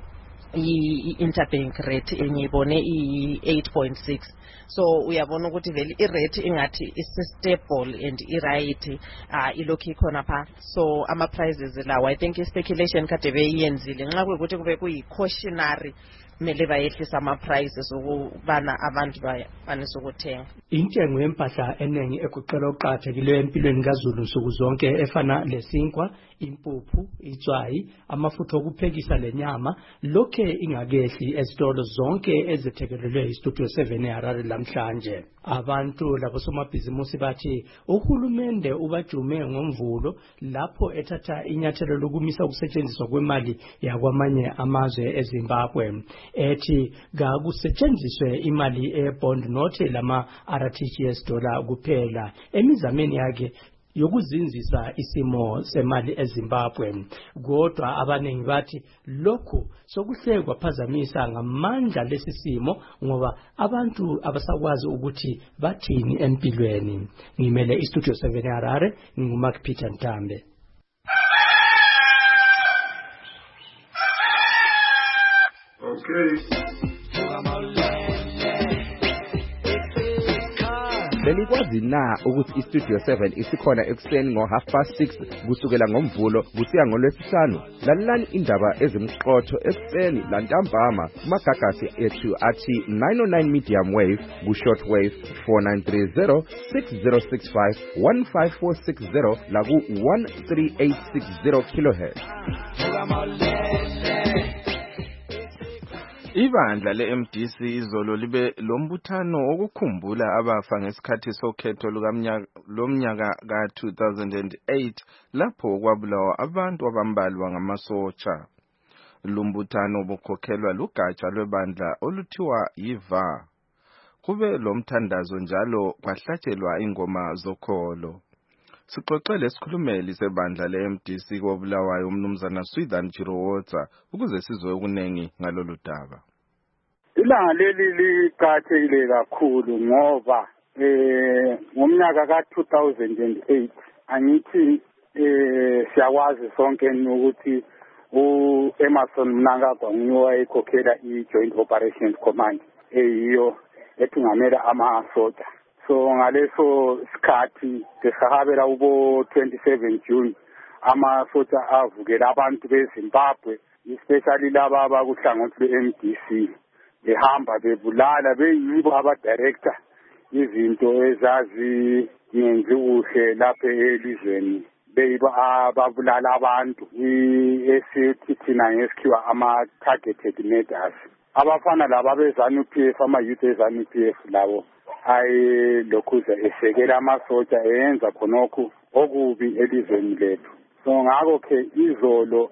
i-interbank rate engiyibone i-8.6. So uyabona ukuthi vele i-rate ingathi is-stable and i-right ilokhu ikhona pha. So ama-prices lawo I think i-speculation kade beyiyenzile nxa kuyukuthi kube kuyi-cautionary kumele bayehlisa ama-prices ukubana abantu bakwanisa ukuthenga. Intengo yempahla eningi egoqela oqakathekileyo empilweni kaZulu nsuku zonke efana lesinkwa, impuphu, itswayi, amafutha okuphekisa lenyama lokhe ingakehli ezitolo zonke ezithekelelwe iStudio 7 eHarare lamhlanje. Abantu labo somabhizimusi bathi uhulumende ubajume ngomvulo lapho ethatha inyathelo lokumisa ukusetshenziswa kwemali yakwamanye amazwe eZimbabwe. Ethi kakusetshenziswe imali ebond note lama RTGS dollar kuphela emizameni yake yokuzinzisa isimo semali eZimbabwe. Kodwa abanengi bathi lokhu sokuhle kwaphazamisa ngamandla lesisimo ngoba abantu abasakwazi ukuthi bathini empilweni. Ngimele iStudio 7 Harare, nginguMark Peter Ntambe. Okay. Benikwazi na ukuthi iStudio 7 isikhona ekuseni ngo6:30 kusukela ngomvulo kusiya ngolwesihlanu. Lalelani indaba ezimqotho ekuseni lantambama kumagagasi ethu athi 909 medium wave ku-short wave 4930 6065 15460 laku 13860 kHz. Ibandla le-MDC izolo libe lombuthano okukhumbula abafa ngesikhathi sokhetho lomnyaka ka-2008 lapho kwabulawa abantu abambalwa ngamasotsha. Lumbuthano bukhokhelwa lugatsha lwebandla oluthiwa yiVA. Kube lomthandazo njalo kwahlatshelwa ingoma zokholo. Sixoxele isikhulumeli sebandla le-MDC kobulawayo umnumzana Swithan Chirowotsa ukuze sizwe okunengi ngalolu daba. Ilanga leli liqakathekile kakhulu ngoba ngomnyaka ka-2008 angithi siyakwazi sonke ukuthi u-Emerson Mnangagwa nguye wayekhokhela i-Joint Operations Command eyiyo ethungamela amasotsha. So ngaleso sikhathi sesahabela ubo 27 June amasotsha avukela abantu beZimbabwe especially laba abakuhlangothi lwe-MDC behamba bebulala beyibo abadirector izinto ezazingenzi kuhle lapha elizweni beyibo ababulala abantu esithi thina ngesikhiwa ama-targeted murders. Abafana laba beZANU-PF ama-youth eZANU-PF labo ayelokhuza esekela amasotsha eyenza khonokho okubi elizweni lethu. So ngakho ke izolo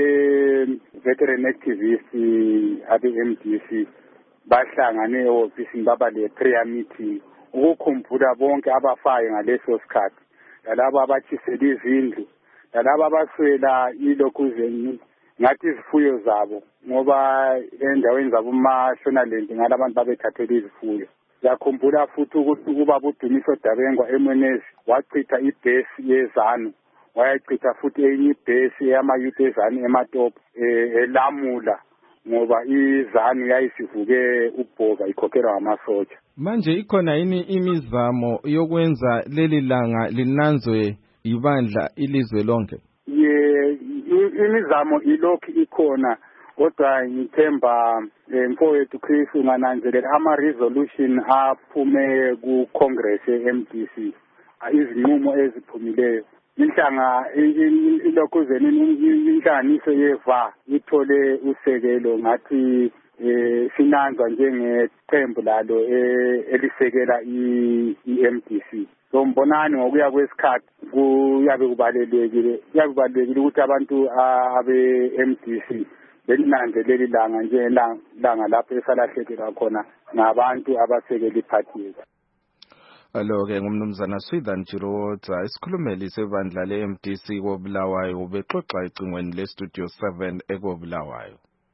abe-veteran activists abe-MDC bahlangane ehofisini baba le-prayer meeting ukukhumbula bonke abafayo ngaleso sikhathi, lalabo abatshisela izindlu, lalabo abaswela ilokhuzeni ngathi izifuyo zabo ngoba endaweni zabo uMashonaland ngalabantu babethathela izifuyo. Yakhumbula futhi ukuthi ubaba uDumiso Dabengwa eMwenezi wachitha ibhesi yeZANU, wayachitha futhi enye ibhesi yama-youth eZANU eMatopo elamula ngoba iZANU yayisivuke ubhova ikhokhelwa ngamasotsha. Manje ikhona yini imizamo yokwenza leli langa linanzwe ibandla ilizwe lonke? Imizamo ilokhu ikhona kodwa ngithemba mfowethu Chris ungananzelela ama-resolution aphume ku-Congress ye-MDC izinqumo eziphumileyo. Inhlanga ilokhuzeni inhlanganiso yeva ithole usekelo ngathi sinanzwa njengeqembu lalo elisekela i-MDC. So mbonani ngokuya kwesikhathi kuyabe kubalulekile ukuthi abantu abe-MDC belinanzeleli langa njengelanga lapho esalahlekelwa khona ngabantu abasekela iphathi yethu. Alo-ke ngumnumzana Swithan Jirowodza isikhulumeli sebandla le-MDC koBulawayo ubexoxa ecingweni le-Studio 7 ekoBulawayo.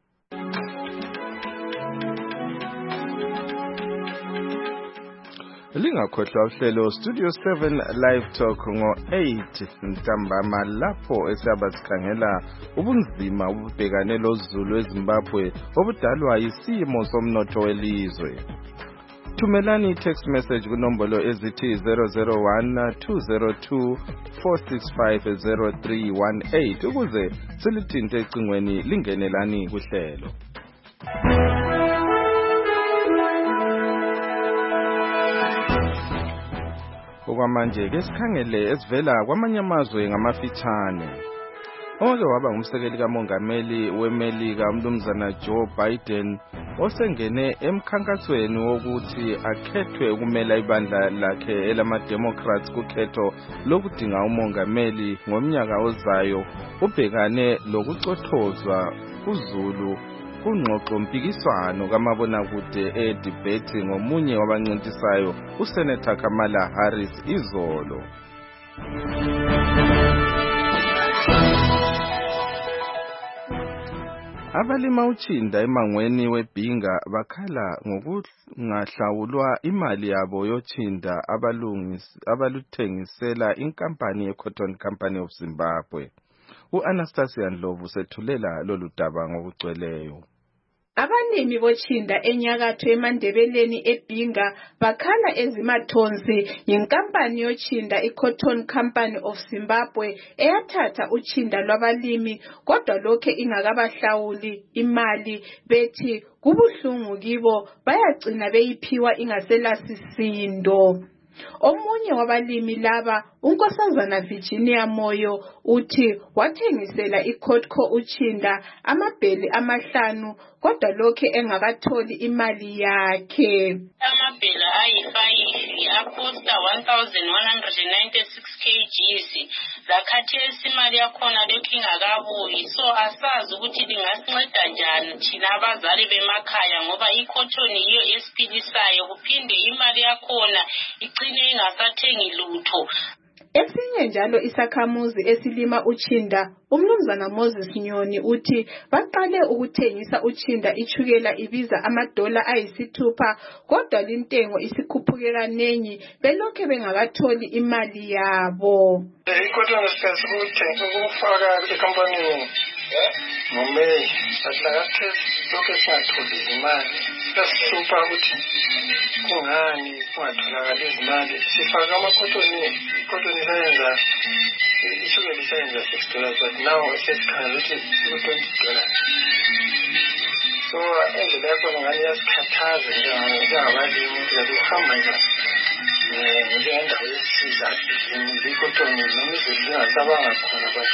Lingakhohlwa uhlelo Studio 7 Live Talk ngo-8 ntambama lapho esiyaba sikhangela ubunzima obubhekane lozulu eZimbabwe obudalwa yisimo somnotho welizwe. Thumelani text message kunombolo ezithi 001-202-465-0318 ukuze silithinte ecingweni lingenelani kuhlelo. Okwamanje ke sikhangele esivela kwamanye amazwe ngamafitshane. Owake waba ngumsekeli kamongameli weMelika umnumzana Joe Biden osengene emkhankasweni wokuthi akhethwe ukumela ibandla lakhe elama-Democrats kukhetho lokudinga umongameli ngomnyaka ozayo ubhekane lokucothozwa kuzulu kungxoxo mpikiswano kamabonakude edebate ngomunye wabancintisayo uSenator Kamala Harris izolo. Abalima utshinda emangweni weBhinga bakhala ngokungahlawulwa imali yabo yotshinda abaluthengisela inkampani yeCotton Company of Zimbabwe. U-Anastasia Ndlovu sethulela lolu daba ngokugcweleyo. Abalimi botshinda enyakatho eMandebeleni eBhinga bakhala ezimathonsi yinkampani yotshinda iCotton Company of Zimbabwe eyathatha utshinda lwabalimi kodwa lokhe ingakabahlawuli imali bethi kubuhlungu kibo bayagcina beyiphiwa ingaselasisindo. Omunye wabalimi laba unkosazana Virginia Moyo uthi wathengisela iCotco utshinda amabheli 5 kodwa lokhe engakatholi imali yakhe. Amabheli ayi5 akosta 1196 kgs lakhathesi imali yakhona lokhe ingakabuyi, so asazi ukuthi lingasinceda njani thina abazali bemakhaya ngoba iCotton yiyo esiphilisayo kuphinde imali yakhona igcine ingasathengi lutho. Esinye njalo isakhamuzi esilima utshinda umnumzana Moses Nyoni uthi baqale ukuthengisa utshinda ichukela ibiza $6 kodwa lintengo isikhuphuke kanengi belokhe bengakatholi imali yabo. iCotton ukufaka ekampanini ngoMeyi sahlakathesi lokho singatholi imali sasihlupha ukuthi kungani kungatholakali izimali sifaka iCotton isayenza ishukela isayenza $6 but now sesikhala ukuthi $20. So endlela yakhona ngani yasikhathaza njengabalimi ukuthi ukuhamba njengendawo yesiza iCotton noma izinto zingasabanga khona but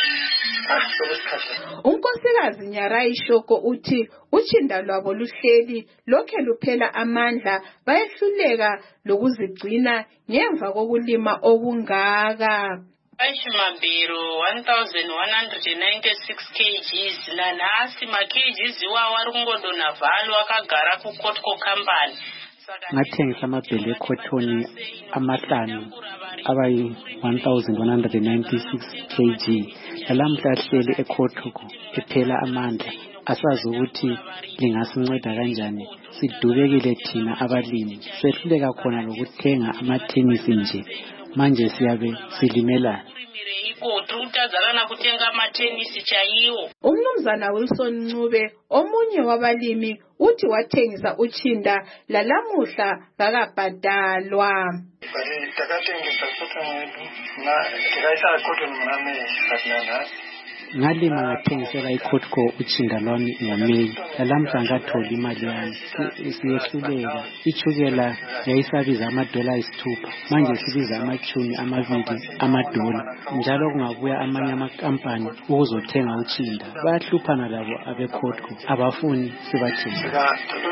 unkosikazi Nyarai Shoko uthi utshinda lwabo luhleli lokhe luphela amandla bayehluleka lokuzigcina ngemva kokulima okungaka. Mabhero 1196 kgs nanasi ma-kgs iwawo ari kungodona vhalo akagara kuCotco Company. Ngathengisa amabheli eCotton 5 abayi 1196 kg lalamhla ahleli eCotco ephela amandla asazi ukuthi lingasinceda kanjani sidubekile thina abalimi sehluleka khona lokuthenga amathenisi nje manje siyabe silimela umnumzana Wilson Ncube omunye wabalimi uthi wathengisa utshinda lalamuhla kakabhadalwa. ngalima ngathengisela iCotco utshinda lwami ngoMeyi lalamhla ngatholi imali yami siyehluleka ichukela yayisabiza $6 manje sibiza $20 njalo kungabuya amanye amakampani ukuzothenga utshinda bayahluphana labo abeCotco abafuni sibathenge.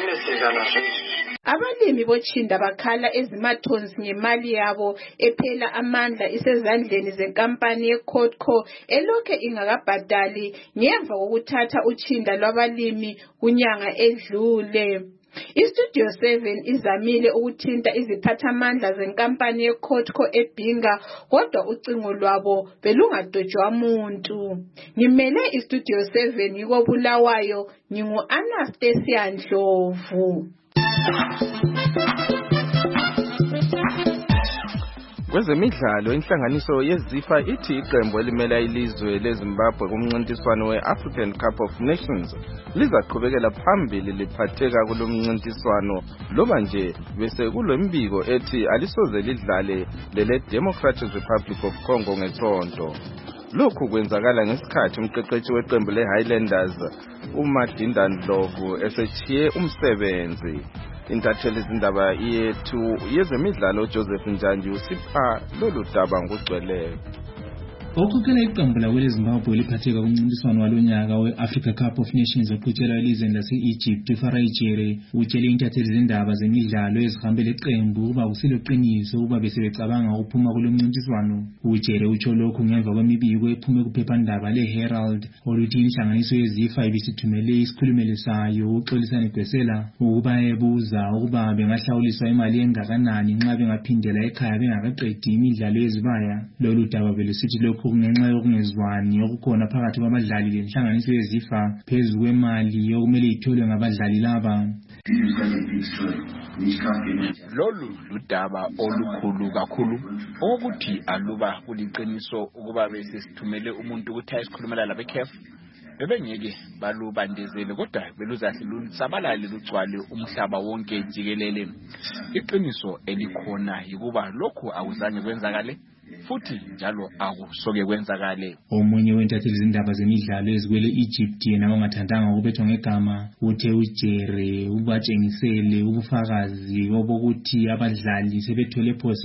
Abalimi botshinda bakhala ezimathonsi ngemali yabo ephela amandla isezandleni zenkampani yeCotco elokhe ingakabhadali ngemva kokuthatha utshinda lwabalimi kunyanga edlule. Istudio 7 izamile ukuthinta iziphathamandla zenkampani yeCotco eBhinga kodwa ucingo lwabo belungadojwa muntu. Ngimele istudio 7 yiko Bulawayo ngingu-Anastasia Ndlovu. Kwezemidlalo inhlanganiso yeZIFA ithi iqembu elimela ilizwe leZimbabwe kumncintiswano we-African Cup of Nations lizaqhubekela phambili liphatheka kulomncintiswano loba nje bese kulombiko ethi alisoze lidlale lele Democratic Republic of Congo ngeSonto. Lokhu kwenzakala ngesikhathi umqeqeshi weqembu leHighlanders uMadinda Ndlovu esechiye umsebenzi. Intatheli izindaba yethu yezemidlalo Joseph Njanji usipha lolu daba ngugcweleyo. Okukela iqembu lakwele Zimbabwe liphatheka kumncintiswano walonyaka we-Africa Cup of Nations oqhutshelwa elizweni lase-Egypt uFarajere utshele intatheli izindaba zemidlalo ezihambele iqembu ukuba kusiloqiniso ukuba besebecabanga ukuphuma kulo mncintiswano. Ujere utsho lokhu ngemva kwemibiko ephume kuphephandaba leHerald oluthi inhlanganiso yeZIFA ibisithumele isikhulumeli sayo uXolisani Gwesela ukuba ebuza ukuba bengahlawuliswa imali engakanani nxa bengaphindela ekhaya bengakaqedi imidlalo yezibaya. Lolu daba belusithi lokhu kungenxa yokungezwani okukhona phakathi kwabadlali lenhlanganiso yeZIFA phezu kwemali okumele itholwe ngabadlali laba. Lolu ludaba olukhulu kakhulu ukuthi aluba kuliqiniso ukuba besithumele umuntu ukuthi ayisikhulumela labeCAF bebengeke balubandezele kodwa beluzathi lusabalale lugcwale umhlaba wonke jikelele. Iqiniso elikhona yikuba lokhu akuzange kwenzakale futhi njalo akusoke kwenzakale. Omunye wentatheli izindaba zemidlalo ezikwele Egypt yena ongathandanga ukubethwa ngegama uthe uJere ubatshengisele ubufakazi obokuthi abadlali sebethole phose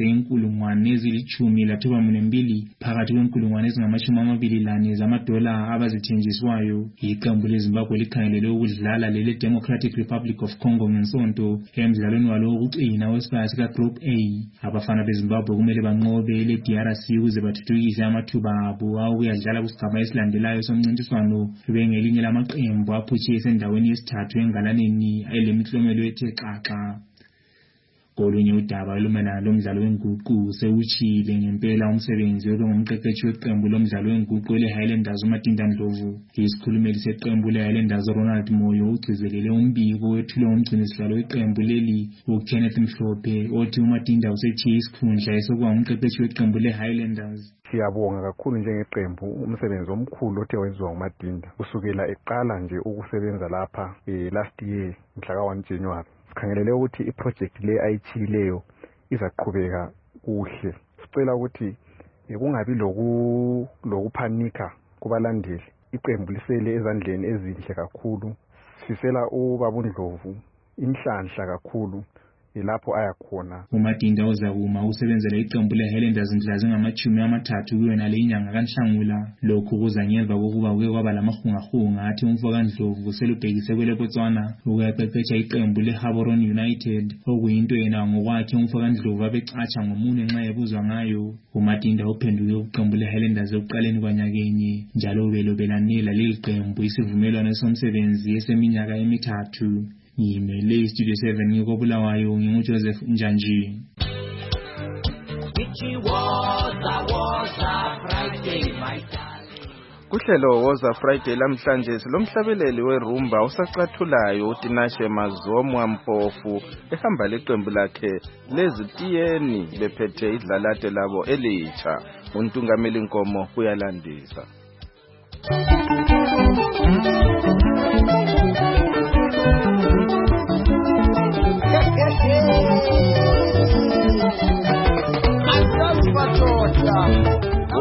1,012 phakathi kwe-1,024 zamadola abazithenjiswayo. Iqembu leZimbabwe likhangelele ukudlala lele Democratic Republic of Congo ngeSonto emidlalweni walo wokuqina wesigaba sikaGroup A. Abafana beZimbabwe kumele banqobe ele DRC ukuze bathuthukise amathuba abo awokuyadlala kusigaba esilandelayo somncintiswano bengelinye lamaqembu aphutshe esendaweni yesithathu engalaneni elemiklomelo ethe xaxa. Kolunye udaba olumayelana lomdlalo wenguqu sewutshile ngempela umsebenzi ngumqeqeshi weqembu lomdlalo wenguqu leHighlanders uMadinda Ndlovu. Isikhulumeli seqembu leHighlanders Ronald Moyo ugcizelele umbiko wethulwe ngumgcinisihlalo weqembu leli uKenneth Mhlophe othi uMadinda usethiye isikhundla esokuba umqeqeshi weqembu leHighlanders. Siyabonga kakhulu njengeqembu umsebenzi omkhulu othe wenziwa nguMadinda kusukela eqala nje ukusebenza lapha last year mhla ka-1 January. Sikhangelele ukuthi iproject le ayithileyo izaqhubeka kuhle. Sicela ukuthi kungabi lokuphanika kubalandeli. Iqembu lisele ezandleni ezinhle kakhulu. Sisela uBaba Ndlovu inhlanhla kakhulu lapho ayakhona. uMadinda ozakuma usebenzela iqembu leHighlanders mhla zingama-30 kuyona le inyanga kaNhlangula. Lokhu kuza ngemva kokuba kuke kwaba lamahungahunga athi umfoka Ndlovu selubhekise kwele Botswana ukuyaqeqesha iqembu leHaborone United okuyinto yena ngokwakhe umfoka Ndlovu abecatsha ngomune nxa ebuzwa ngayo. uMadinda uphenduke kuqembu leHighlanders ekuqaleni kwanyakenye njalo belobelanela leli qembu isivumelwano somsebenzi eseminyaka emithathu. Ngimele Studio 7 ngikobulawayo nginguJoseph Njanji. Kuhlelo Woza Friday lamhlanje silomhlabeleli werumba usaqathulayo uTinashe Mazomwa Mpofu ehamba leqembu lakhe lezitiyeni bephethe idlalate labo elitsha. Untungameli Nkomo uyalandisa.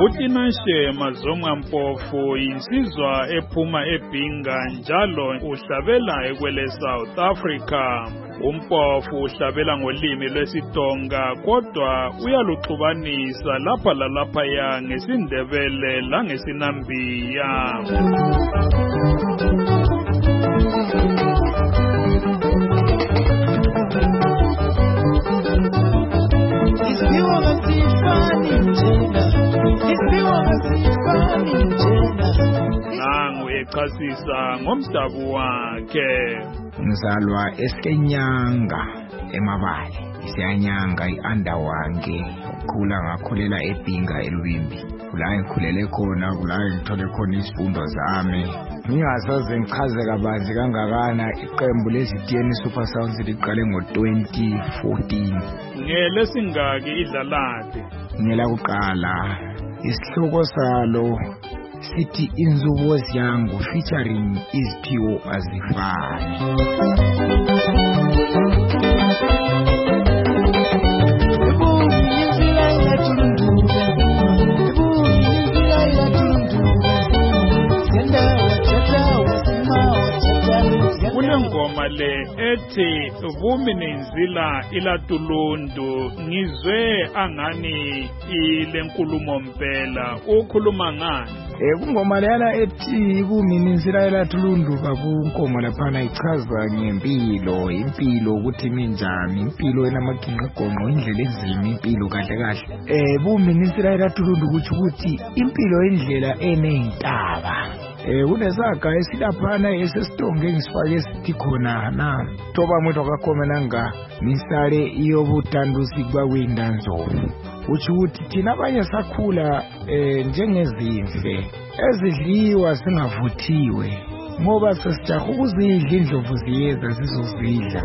uTinashe Mazomwa Mpofu insizwa ephuma eBhinga njalo uhlabela ekwele South Africa. Umpofu uhlabela ngolimi lwesiTonga kodwa uyaluxubanisa lapha lalaphaya ngesindebele langesinambiya. Nangu echasisa ngomdabu wakhe. Ngizalwa eSkenyanga eMabale. Isiyanyanga iAndawange. Ukukhula ngakhulela eBhinga eLwimbi. Kula ngikhulele khona, kula ngithole khona izifundo zami. Ngingasaze ngichaze kabanzi kangakana iqembu lezitiyeni Super Sounds liqale ngo-2014. Ngelesingaki idlalade? Ngelakuqala. Isihloko salo sithi Inzubo Yangu featuring Iziphiwo Azifani. Ngoma le ethi vumi nenzila ilatulundu ngizwe angani ile nkulumo mpela ukhuluma ngani? Kungoma leyana ethi vumi nenzila ilatulundu bakunkomo laphana ichaza ngempilo, impilo ukuthi minjani, impilo enamaginqegonqo, indlela enzima impilo kahle kahle. Vumi nenzila ilatulundu ukuthi impilo indlela enezintaba. Kunesaga esilaphana esesitonge ngisifake sithi khona na toba muntu akakhomena nga misale iyobutandusi kwakwindanzovu ukuthi thina abanye sakhula njengezimfe ezidliwa singavuthiwe ngoba sesijaha ukuzidla indlovu ziyeza zizozidla.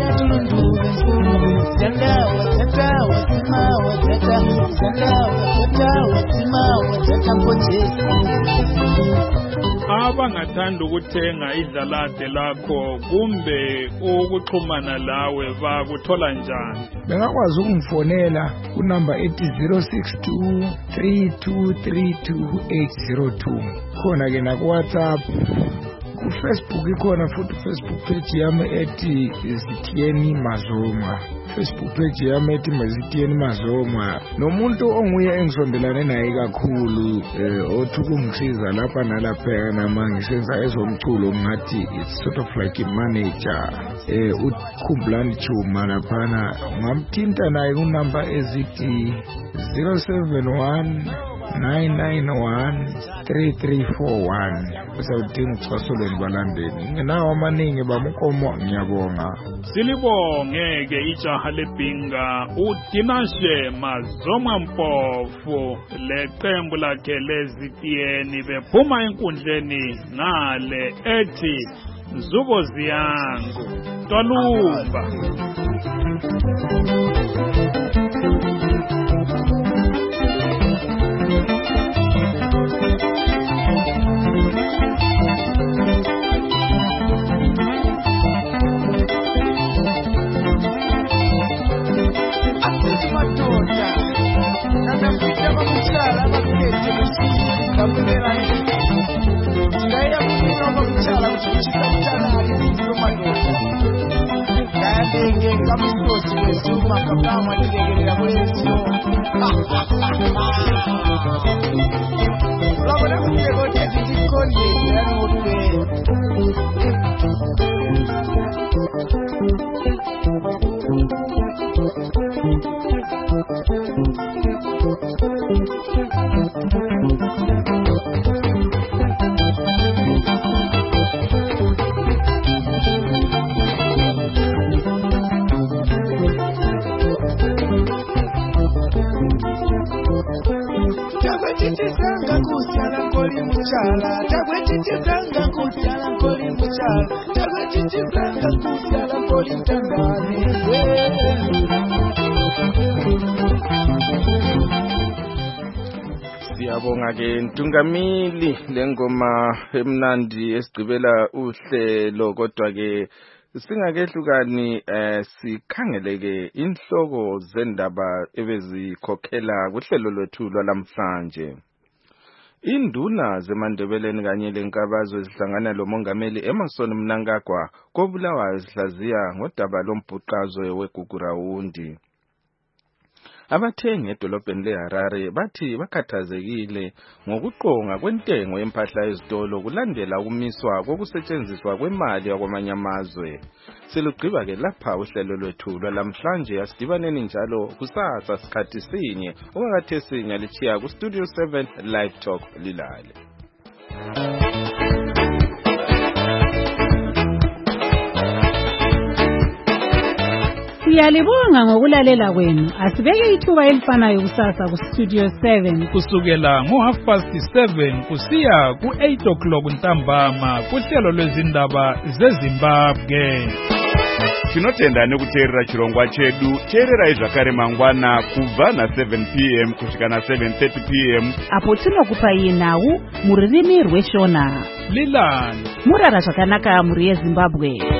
Abangathanda ukuthenga idlalade lakho kumbe ukuxhumana lawe bakuthola njani? Bengakwazi ukungifonela kunamba ethi 062 3232802. Khona ke na WhatsApp, ku Facebook ikhona futhi Facebook page yami ethi Zitiyeni Mazomwa. Facebook page yami ethi Zitiyeni Mazomwa. Nomuntu onguye engisondelane naye kakhulu othi kungisiza lapha nalapha nama ngisenza ezomculo ngathi it's sort of like a manager. Ukhumbulani Chuma laphana ngamthinta naye kunamba ezithi 071-991-3341. Usawudinga uxhasolweni balandeni. Ngenawo amaningi bamkomo ngiyabonga. Silibonge-ke ijaha leBhinga uTinashe Mazomwa Mpofu leqembu lakhe lezitiyeni bephuma enkundleni ngale ethi Nzubo Yangu Tolumba. Siyabonga ke Ntungamili lengoma emnandi esigqibela uhlelo kodwa ke singakehlukani sikhangeleke inhloko zendaba ebezikhokhela kuhlelo lwethu lwalamhlanje. Induna zeMandebeleni kanye lenkabazwe zihlangana lomongameli Emmerson Mnangagwa koBulawayo zihlaziya ngodaba lombhuqazwe weGugurawundi. Abathengi edolobheni leHarare bathi bakhathazekile ngokuqonga kwentengo yempahla ezitolo kulandela ukumiswa kokusetshenziswa kwemali yakwamanye amazwe. Silugqiba ke lapha uhlelo lwethu lwalamhlanje asidibaneni njalo kusasa sikhathi sinye okakathe sinye lichiya ku Studio 7 Live Talk lilale. Siyalibonga ngokulalela kwenu. Asibeke ithuba elifanayo kusasa ku Studio 7 kusukela ngo7:30 kusiya ku8 ntambama kuhlelo lwezindaba zeZimbabwe. Tinotenda nekuteerera chirongwa chedu. Teerera zvakare mangwana kubva na7 p.m. kusvika na7:30 p.m. apo tinokupai nhau mururimi rweShona. Lilani murara zvakanaka muri yeZimbabwe.